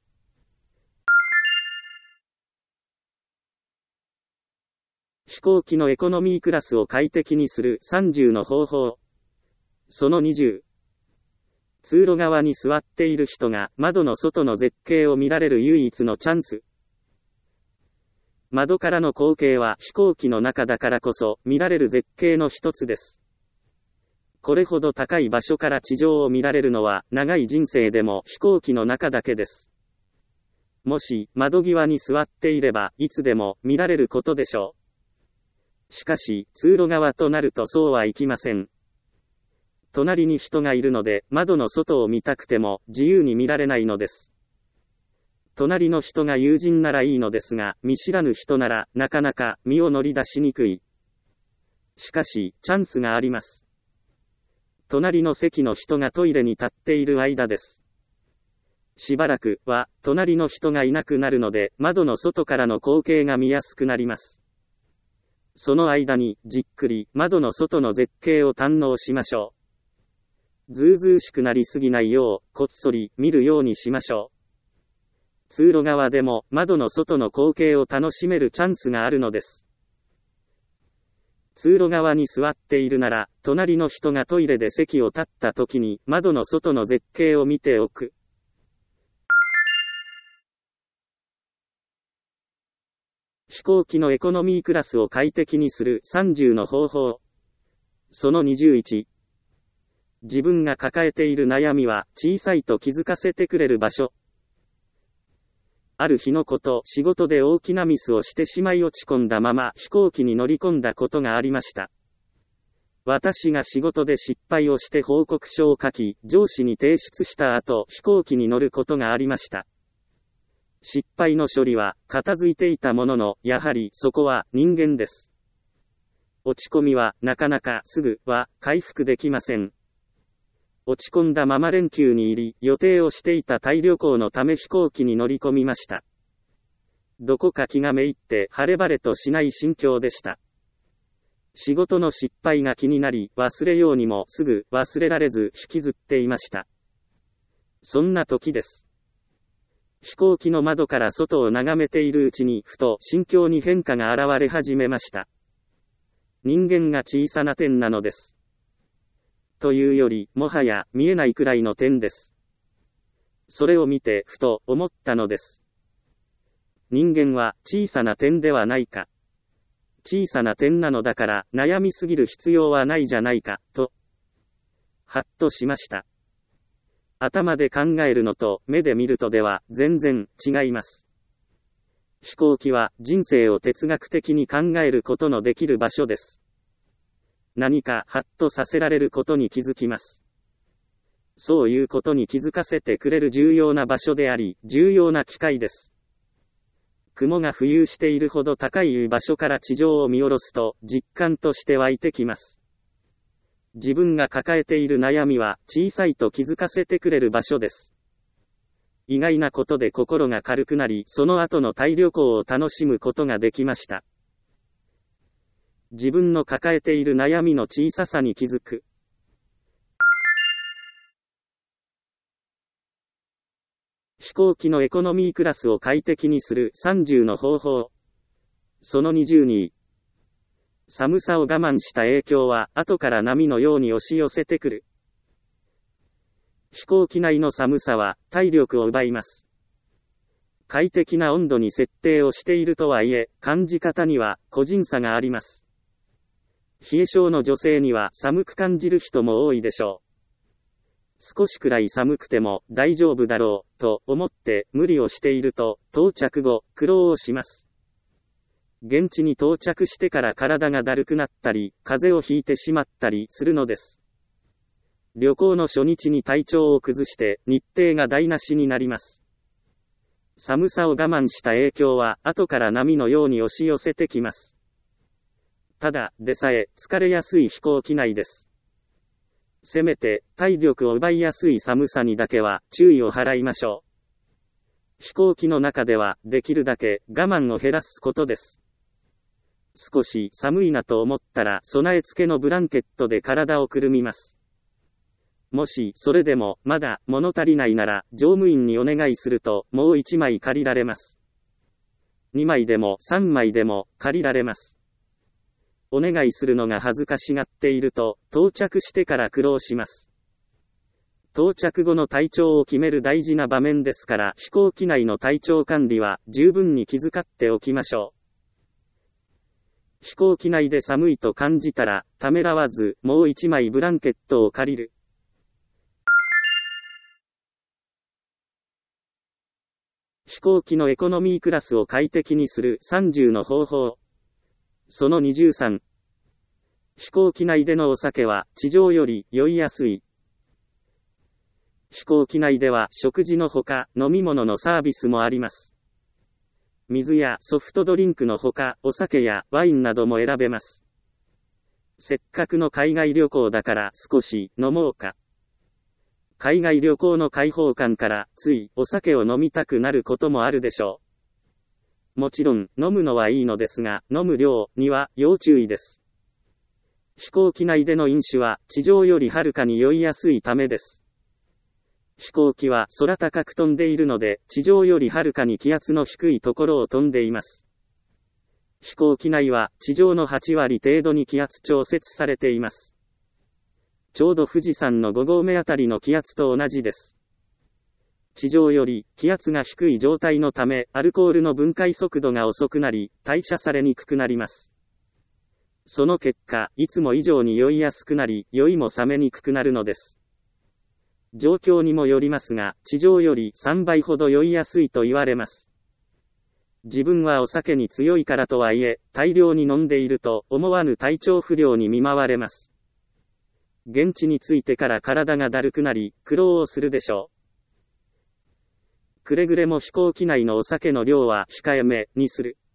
飛行機のエコノミークラスを快適にするさんじゅうの方法。そのにじゅう。通路側に座っている人が窓の外の絶景を見られる唯一のチャンス。窓からの光景は飛行機の中だからこそ見られる絶景の一つです。これほど高い場所から地上を見られるのは長い人生でも飛行機の中だけです。もし窓際に座っていればいつでも見られることでしょう。しかし通路側となるとそうはいきません。隣に人がいるので窓の外を見たくても自由に見られないのです。隣の人が友人ならいいのですが、見知らぬ人ならなかなか身を乗り出しにくい。しかしチャンスがあります。隣の席の人がトイレに立っている間です。しばらくは隣の人がいなくなるので窓の外からの光景が見やすくなります。その間にじっくり窓の外の絶景を堪能しましょう。ずうずうしくなりすぎないようこっそり見るようにしましょう。通路側でも窓の外の光景を楽しめるチャンスがあるのです。通路側に座っているなら、隣の人がトイレで席を立った時に窓の外の絶景を見ておく。飛行機のエコノミークラスを快適にするさんじゅうの方法。そのにじゅういち。自分が抱えている悩みは小さいと気づかせてくれる場所。ある日のこと、仕事で大きなミスをしてしまい落ち込んだまま飛行機に乗り込んだことがありました。 私が仕事で失敗をして報告書を書き、上司に提出した後、飛行機に乗ることがありました。失敗の処理は片付いていたものの、やはりそこは人間です。落ち込みはなかなかすぐは回復できません。落ち込んだまま連休に入り、予定をしていたタイ旅行のため飛行機に乗り込みました。どこか気がめいって晴れ晴れとしない心境でした。仕事の失敗が気になり、忘れようにもすぐ忘れられず引きずっていました。そんな時です。飛行機の窓から外を眺めているうちに、ふと心境に変化が現れ始めました。人間が小さな点なのです。というより、もはや見えないくらいの点です。それを見て、ふと思ったのです。人間は小さな点ではないか。小さな点なのだから悩みすぎる必要はないじゃないか、と。はっとしました。頭で考えるのと目で見るとでは全然違います。飛行機は人生を哲学的に考えることのできる場所です。何かハッとさせられることに気づきます。そういうことに気づかせてくれる重要な場所であり、重要な機会です。雲が浮遊しているほど高い場所から地上を見下ろすと実感として湧いてきます。自分が抱えている悩みは小さいと気づかせてくれる場所です。意外なことで心が軽くなり、その後のタイ旅行を楽しむことができました。自分の抱えている悩みの小ささに気づく。飛行機のエコノミークラスを快適にするさんじゅうの方法。そのにじゅうに。寒さを我慢した影響は後から波のように押し寄せてくる。飛行機内の寒さは体力を奪います。快適な温度に設定をしているとはいえ、感じ方には個人差があります。冷え性の女性には寒く感じる人も多いでしょう。少しくらい寒くても大丈夫だろうと思って無理をしていると到着後苦労をします。現地に到着してから体がだるくなったり風邪をひいてしまったりするのです。旅行の初日に体調を崩して日程が台無しになります。寒さを我慢した影響は後から波のように押し寄せてきます。ただでさえ疲れやすい飛行機内です。せめて体力を奪いやすい寒さにだけは注意を払いましょう。飛行機の中ではできるだけ我慢を減らすことです。少し寒いなと思ったら備え付けのブランケットで体をくるみます。もしそれでもまだ物足りないなら乗務員にお願いするともういちまい借りられます。にまいでもさんまいでも借りられます。お願いするのが恥ずかしがっていると到着してから苦労します。到着後の体調を決める大事な場面ですから飛行機内の体調管理は十分に気遣っておきましょう。飛行機内で寒いと感じたらためらわずもう一枚ブランケットを借りる。飛行機のエコノミークラスを快適にするさんじゅうの方法。そのにじゅうさん。飛行機内でのお酒は地上より酔いやすい。飛行機内では食事のほか飲み物のサービスもあります。水やソフトドリンクのほかお酒やワインなども選べます。せっかくの海外旅行だから少し飲もうか。海外旅行の開放感からついお酒を飲みたくなることもあるでしょう。もちろん飲むのはいいのですが飲む量には要注意です。飛行機内での飲酒は地上よりはるかに酔いやすいためです。飛行機は空高く飛んでいるので、地上よりはるかに気圧の低いところを飛んでいます。飛行機内は地上のはちわり程度に気圧調節されています。ちょうど富士山のご合目あたりの気圧と同じです。地上より気圧が低い状態のため、アルコールの分解速度が遅くなり、代謝されにくくなります。その結果、いつも以上に酔いやすくなり、酔いも冷めにくくなるのです。状況にもよりますが、地上よりさんばいほど酔いやすいと言われます。自分はお酒に強いからとはいえ、大量に飲んでいると思わぬ体調不良に見舞われます。 現地に着いてから体がだるくなり、苦労をするでしょう。くれぐれも飛行機内のお酒の量は控えめにする。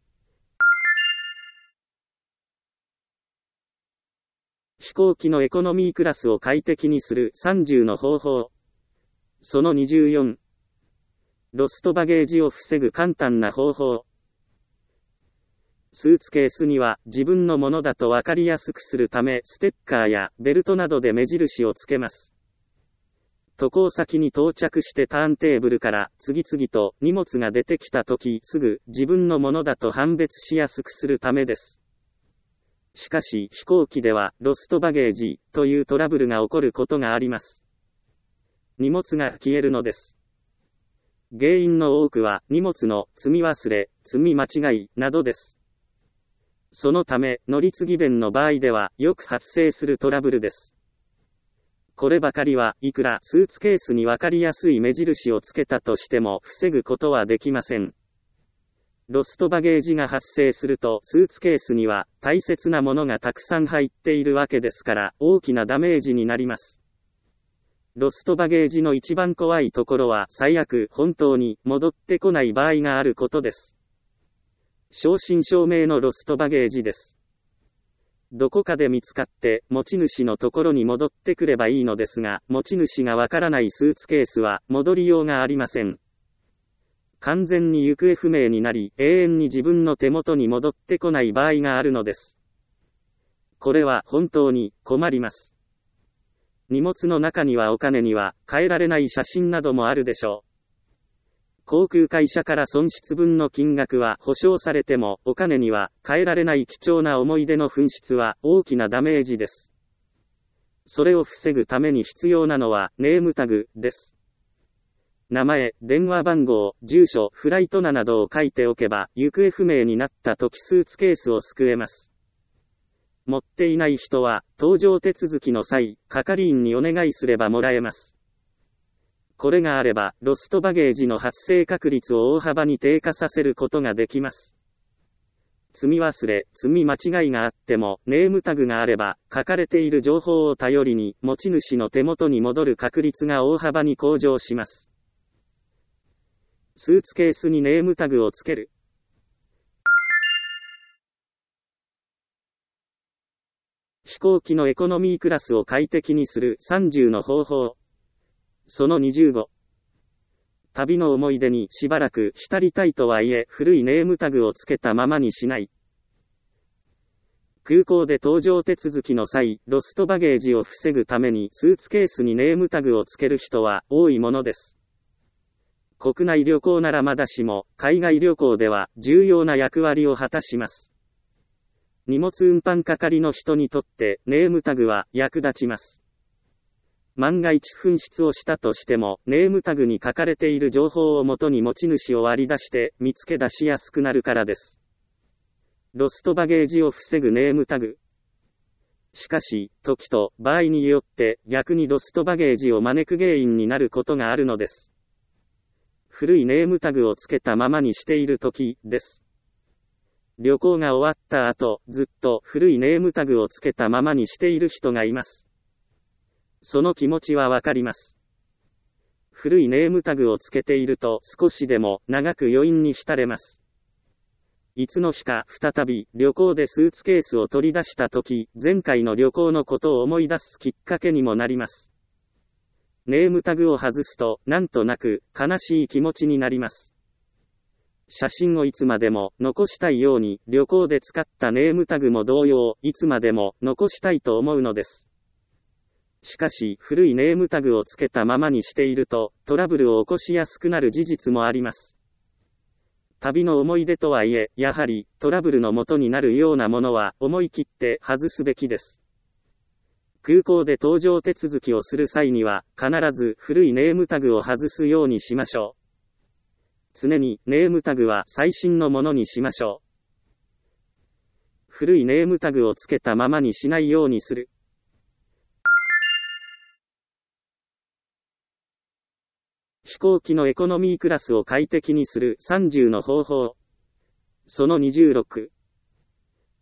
飛行機のエコノミークラスを快適にするさんじゅうの方法。そのにじゅうよん。ロストバゲージを防ぐ簡単な方法。スーツケースには自分のものだとわかりやすくするためステッカーやベルトなどで目印をつけます。渡航先に到着してターンテーブルから次々と荷物が出てきたときすぐ自分のものだと判別しやすくするためです。しかし飛行機ではロストバゲージというトラブルが起こることがあります。荷物が消えるのです。原因の多くは荷物の積み忘れ、積み間違いなどです。そのため乗り継ぎ便の場合ではよく発生するトラブルです。こればかりはいくらスーツケースにわかりやすい目印をつけたとしても防ぐことはできません。ロストバゲージが発生するとスーツケースには大切なものがたくさん入っているわけですから大きなダメージになります。ロストバゲージの一番怖いところは最悪本当に戻ってこない場合があることです。正真正銘のロストバゲージです。どこかで見つかって持ち主のところに戻ってくればいいのですが、持ち主がわからないスーツケースは戻りようがありません。完全に行方不明になり、永遠に自分の手元に戻ってこない場合があるのです。これは本当に困ります。荷物の中にはお金には変えられない写真などもあるでしょう。航空会社から損失分の金額は保証されても、お金には変えられない貴重な思い出の紛失は大きなダメージです。それを防ぐために必要なのはネームタグです。名前、電話番号、住所、フライト名などを書いておけば、行方不明になった時スーツケースを救えます。持っていない人は、搭乗手続きの際、係員にお願いすればもらえます。これがあれば、ロストバゲージの発生確率を大幅に低下させることができます。積み忘れ、積み間違いがあっても、ネームタグがあれば、書かれている情報を頼りに、持ち主の手元に戻る確率が大幅に向上します。スーツケースにネームタグをつける。飛行機のエコノミークラスを快適にするさんじゅうの方法。そのにじゅうご。旅の思い出にしばらく浸りたいとはいえ古いネームタグをつけたままにしない。空港で搭乗手続きの際、ロストバゲージを防ぐためにスーツケースにネームタグをつける人は多いものです。国内旅行ならまだしも、海外旅行では重要な役割を果たします。荷物運搬係の人にとってネームタグは役立ちます。万が一紛失をしたとしても、ネームタグに書かれている情報をもとに持ち主を割り出して見つけ出しやすくなるからです。ロストバゲージを防ぐネームタグ。しかし、時と場合によって逆にロストバゲージを招く原因になることがあるのです。古いネームタグをつけたままにしている時です。旅行が終わった後、ずっと古いネームタグをつけたままにしている人がいます。その気持ちはわかります。古いネームタグをつけていると少しでも長く余韻に浸れます。いつの日か再び旅行でスーツケースを取り出した時、前回の旅行のことを思い出すきっかけにもなります。ネームタグを外すとなんとなく悲しい気持ちになります。写真をいつまでも残したいように旅行で使ったネームタグも同様いつまでも残したいと思うのです。しかし古いネームタグをつけたままにしているとトラブルを起こしやすくなる事実もあります。旅の思い出とはいえ、やはりトラブルの元になるようなものは思い切って外すべきです。空港で搭乗手続きをする際には必ず古いネームタグを外すようにしましょう。常にネームタグは最新のものにしましょう。古いネームタグをつけたままにしないようにする。飛行機のエコノミークラスを快適にするさんじゅうの方法。そのにじゅうろく。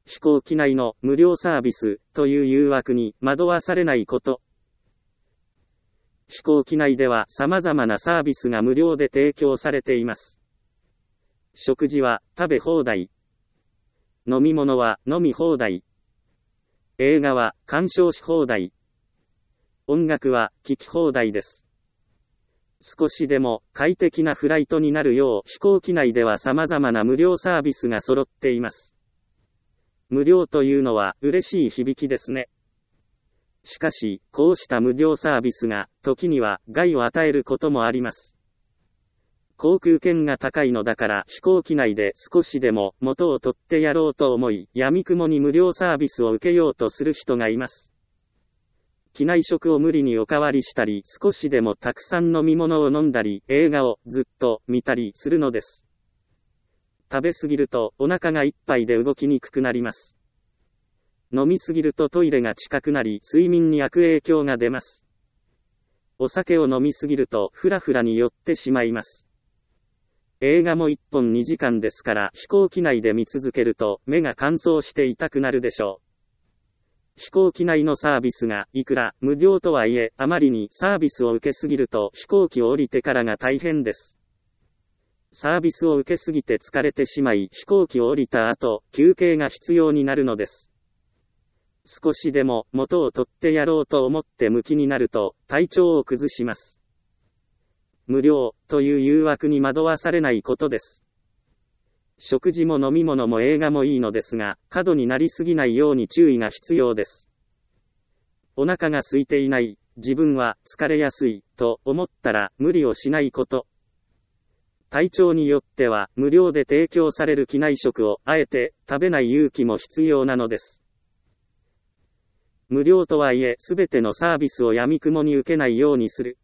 飛行機内の無料サービスという誘惑に惑わされないこと。飛行機内では様々なサービスが無料で提供されています。食事は食べ放題。飲み物は飲み放題。映画は鑑賞し放題。音楽は聴き放題です。少しでも快適なフライトになるよう飛行機内では様々な無料サービスが揃っています。無料というのは嬉しい響きですね。しかし、こうした無料サービスが時には害を与えることもあります。航空券が高いのだから飛行機内で少しでも元を取ってやろうと思い、闇雲に無料サービスを受けようとする人がいます。機内食を無理におかわりしたり、少しでもたくさん飲み物を飲んだり、映画をずっと見たりするのです。食べ過ぎるとお腹がいっぱいで動きにくくなります。飲みすぎるとトイレが近くなり、睡眠に悪影響が出ます。お酒を飲みすぎるとフラフラに酔ってしまいます。映画もいっぽんにじかんですから飛行機内で見続けると目が乾燥して痛くなるでしょう。飛行機内のサービスがいくら無料とはいえ、あまりにサービスを受けすぎると飛行機を降りてからが大変です。サービスを受けすぎて疲れてしまい飛行機を降りた後、休憩が必要になるのです。少しでも元を取ってやろうと思ってムキになると体調を崩します。無料という誘惑に惑わされないことです。食事も飲み物も映画もいいのですが、過度になりすぎないように注意が必要です。お腹が空いていない、自分は疲れやすいと思ったら無理をしないこと。体調によっては無料で提供される機内食をあえて食べない勇気も必要なのです。無料とはいえすべてのサービスを闇雲に受けないようにする。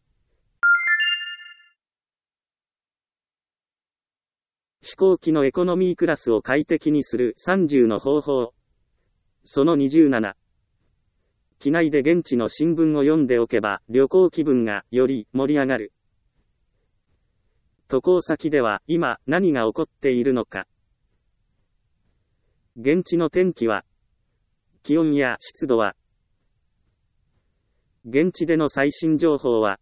飛行機のエコノミークラスを快適にするさんじゅうの方法。そのにじゅうなな。機内で現地の新聞を読んでおけば旅行気分がより盛り上がる。渡航先では今何が起こっているのか。現地の天気は、気温や湿度は、現地での最新情報は、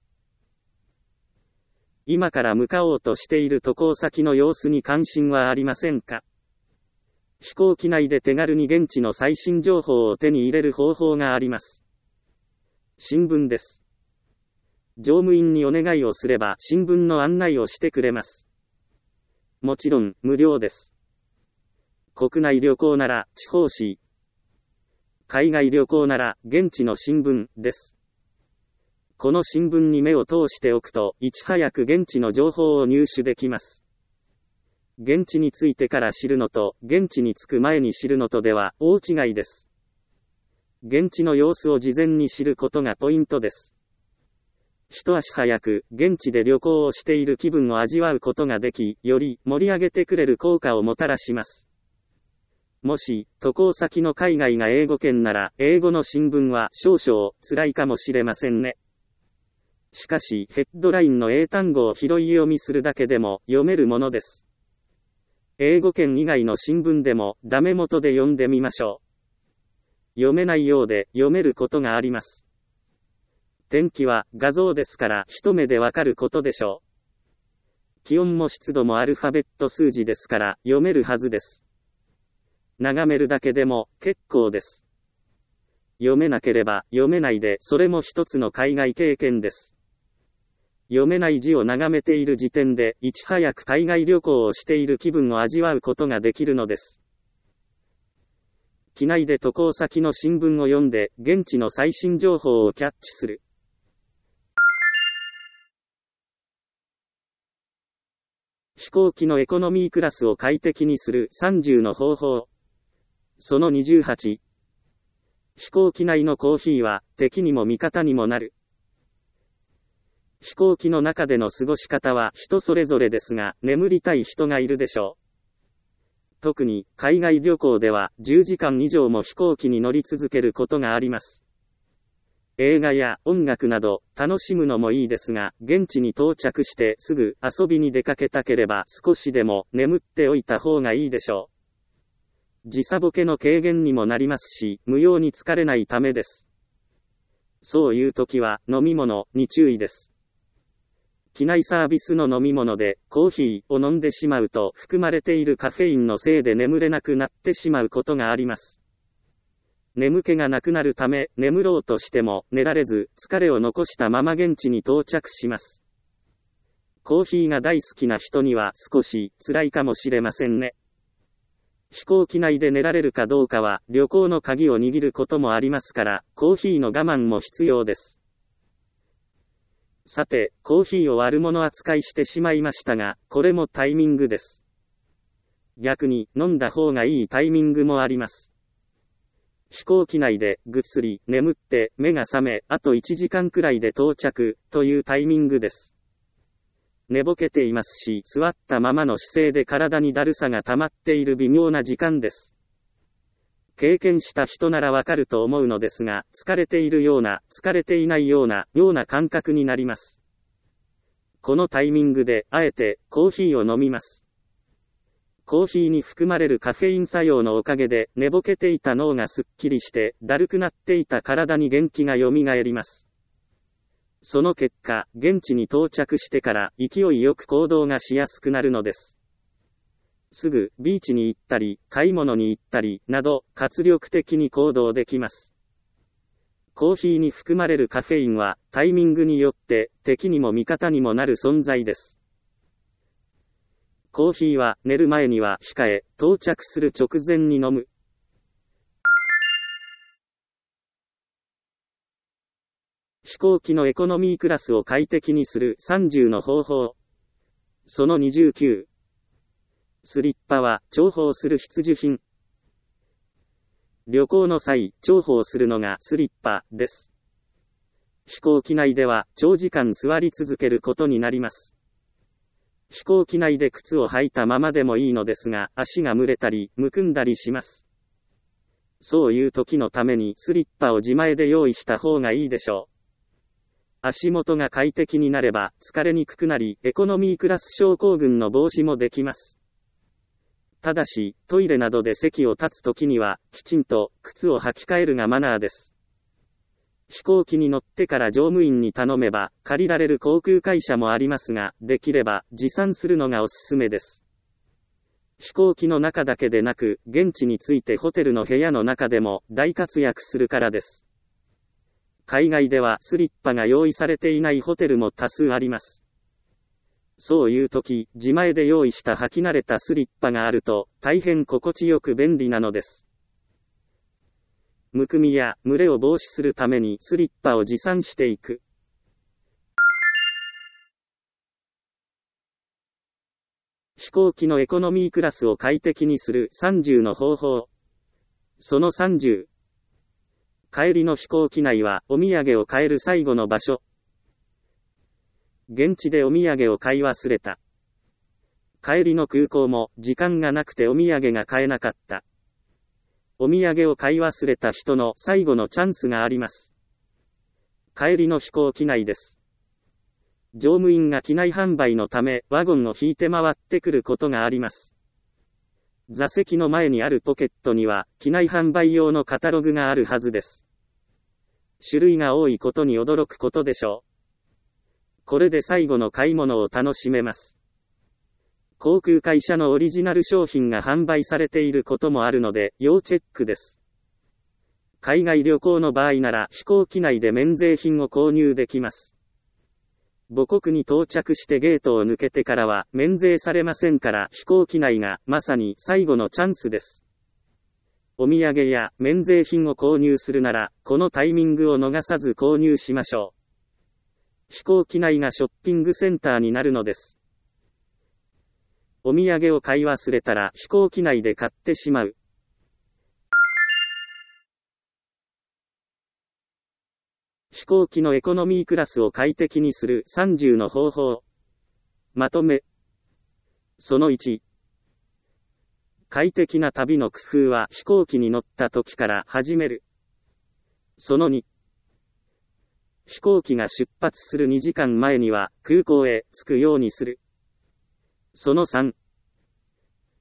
今から向かおうとしている渡航先の様子に関心はありませんか？飛行機内で手軽に現地の最新情報を手に入れる方法があります。新聞です。乗務員にお願いをすれば新聞の案内をしてくれます。もちろん無料です。国内旅行なら地方紙、海外旅行なら現地の新聞です。この新聞に目を通しておくと、いち早く現地の情報を入手できます。現地に着いてから知るのと、現地に着く前に知るのとでは大違いです。現地の様子を事前に知ることがポイントです。一足早く現地で旅行をしている気分を味わうことができ、より盛り上げてくれる効果をもたらします。もし、渡航先の海外が英語圏なら、英語の新聞は少々辛いかもしれませんね。しかし、ヘッドラインの英単語を拾い読みするだけでも読めるものです。英語圏以外の新聞でもダメ元で読んでみましょう。読めないようで読めることがあります。天気は画像ですから一目でわかることでしょう。気温も湿度もアルファベット数字ですから読めるはずです。眺めるだけでも結構です。読めなければ読めないでそれも一つの海外経験です。読めない字を眺めている時点で、いち早く海外旅行をしている気分を味わうことができるのです。機内で渡航先の新聞を読んで、現地の最新情報をキャッチする。飛行機のエコノミークラスを快適にするさんじゅうの方法。そのにじゅうはち。飛行機内のコーヒーは敵にも味方にもなる。飛行機の中での過ごし方は人それぞれですが、眠りたい人がいるでしょう。特に海外旅行ではじゅうじかん以上も飛行機に乗り続けることがあります。映画や音楽など楽しむのもいいですが、現地に到着してすぐ遊びに出かけたければ少しでも眠っておいた方がいいでしょう。 時差ボケの軽減にもなりますし、無用に疲れないためです。そういう時は、飲み物に注意です。機内サービスの飲み物で、コーヒーを飲んでしまうと、含まれているカフェインのせいで眠れなくなってしまうことがあります。眠気がなくなるため、眠ろうとしても、寝られず、疲れを残したまま現地に到着します。コーヒーが大好きな人には少し辛いかもしれませんね。飛行機内で寝られるかどうかは旅行の鍵を握ることもありますから、コーヒーの我慢も必要です。さて、コーヒーを悪者扱いしてしまいましたが、これもタイミングです。逆に飲んだ方がいいタイミングもあります。飛行機内でぐっすり眠って目が覚め、あといちじかんくらいで到着というタイミングです。寝ぼけていますし、座ったままの姿勢で体にだるさが溜まっている微妙な時間です。経験した人ならわかると思うのですが、疲れているような、疲れていないような、ような感覚になります。このタイミングで、あえて、コーヒーを飲みます。コーヒーに含まれるカフェイン作用のおかげで、寝ぼけていた脳がすっきりして、だるくなっていた体に元気がよみがえります。その結果、現地に到着してから勢いよく行動がしやすくなるのです。すぐビーチに行ったり、買い物に行ったり、など活力的に行動できます。コーヒーに含まれるカフェインは、タイミングによって敵にも味方にもなる存在です。コーヒーは寝る前には控え、到着する直前に飲む。飛行機のエコノミークラスを快適にするさんじゅうの方法。そのにじゅうきゅう。スリッパは重宝する必需品。旅行の際、重宝するのがスリッパです。飛行機内では長時間座り続けることになります。飛行機内で靴を履いたままでもいいのですが、足が蒸れたり、むくんだりします。そういう時のためにスリッパを自前で用意した方がいいでしょう。足元が快適になれば疲れにくくなり、エコノミークラス症候群の防止もできます。ただし、トイレなどで席を立つときには、きちんと靴を履き替えるがマナーです。飛行機に乗ってから乗務員に頼めば、借りられる航空会社もありますが、できれば持参するのがおすすめです。飛行機の中だけでなく、現地に着いてホテルの部屋の中でも大活躍するからです。海外ではスリッパが用意されていないホテルも多数あります。そういう時、自前で用意した履き慣れたスリッパがあると、大変心地よく便利なのです。むくみや蒸れを防止するためにスリッパを持参していく。飛行機のエコノミークラスを快適にするさんじゅうの方法。そのさんじゅう。帰りの飛行機内はお土産を買える最後の場所。現地でお土産を買い忘れた。帰りの空港も時間がなくてお土産が買えなかった。お土産を買い忘れた人の最後のチャンスがあります。帰りの飛行機内です。乗務員が機内販売のためワゴンを引いて回ってくることがあります。座席の前にあるポケットには機内販売用のカタログがあるはずです。種類が多いことに驚くことでしょう。これで最後の買い物を楽しめます。航空会社のオリジナル商品が販売されていることもあるので要チェックです。海外旅行の場合なら飛行機内で免税品を購入できます。母国に到着してゲートを抜けてからは免税されませんから飛行機内がまさに最後のチャンスです。お土産や免税品を購入するならこのタイミングを逃さず購入しましょう。飛行機内がショッピングセンターになるのです。お土産を買い忘れたら飛行機内で買ってしまう。飛行機のエコノミークラスを快適にするさんじゅうの方法。まとめ。そのいち。快適な旅の工夫は飛行機に乗った時から始める。そのに。飛行機が出発するにじかんまえには空港へ着くようにする。そのさん。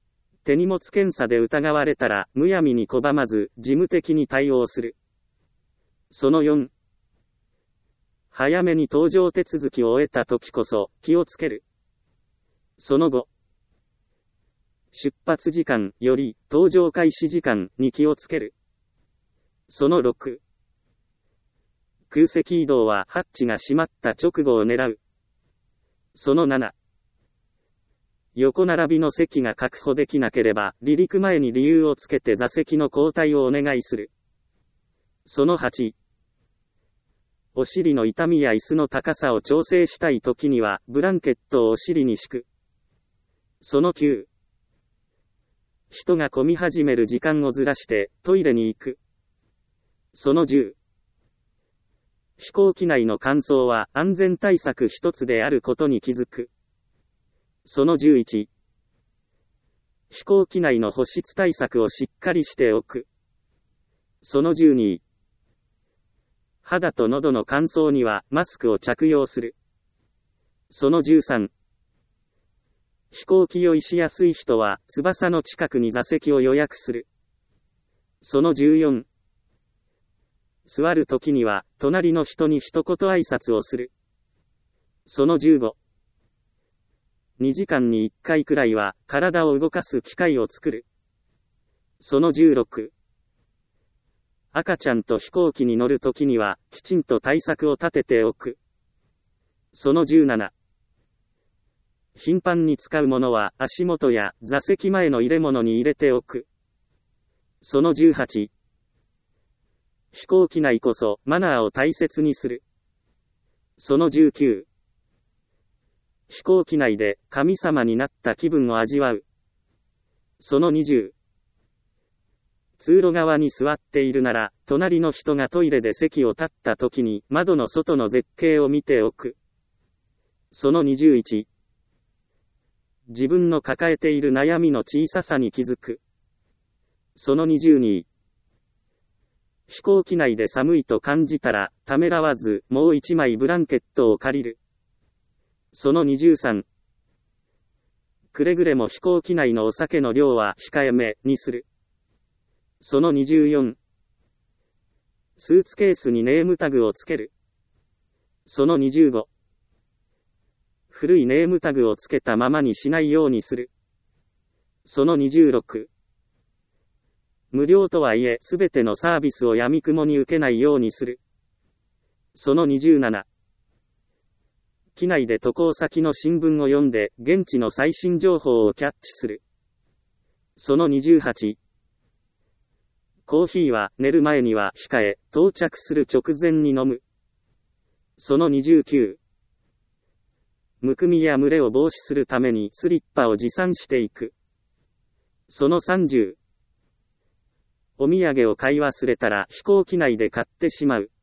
手荷物検査で疑われたら、むやみに拒まず、事務的に対応する。そのよん、早めに搭乗手続きを終えた時こそ、気をつける。そのご、出発時間より、搭乗開始時間に気をつける。そのろく、空席移動はハッチが閉まった直後を狙う。そのなな、横並びの席が確保できなければ、離陸前に理由をつけて座席の交代をお願いする。そのはち、お尻の痛みや椅子の高さを調整したいときには、ブランケットをお尻に敷く。そのきゅう、人が混み始める時間をずらして、トイレに行く。そのじゅう、飛行機内の乾燥は安全対策一つであることに気づく。そのじゅういち、飛行機内の保湿対策をしっかりしておく。そのじゅうに、肌と喉の乾燥にはマスクを着用する。そのじゅうさん、飛行機酔いしやすい人は翼の近くに座席を予約する。そのじゅうよん、座るときには隣の人に一言挨拶をする。そのじゅうご、にじかんにいっかいくらいは体を動かす機会を作る。そのじゅうろく、赤ちゃんと飛行機に乗るときにはきちんと対策を立てておく。そのじゅうなな、頻繁に使うものは足元や座席前の入れ物に入れておく。そのじゅうはち、飛行機内こそマナーを大切にする。そのじゅうきゅう、飛行機内で神様になった気分を味わう。そのにじゅう、通路側に座っているなら、隣の人がトイレで席を立った時に窓の外の絶景を見ておく。そのにじゅういち、自分の抱えている悩みの小ささに気づく。そのにじゅうに、飛行機内で寒いと感じたら、ためらわず、もう一枚ブランケットを借りる。そのにじゅうさん、くれぐれも飛行機内のお酒の量は控えめにする。そのにじゅうよん、スーツケースにネームタグをつける。そのにじゅうご、古いネームタグをつけたままにしないようにする。そのにじゅうろく、無料とはいえすべてのサービスを闇雲に受けないようにする。そのにじゅうなな、機内で渡航先の新聞を読んで現地の最新情報をキャッチする。そのにじゅうはち、コーヒーは寝る前には控え、到着する直前に飲む。そのにじゅうきゅう、むくみや蒸れを防止するためにスリッパを持参していく。そのさんじゅう、お土産を買い忘れたら飛行機内で買ってしまう。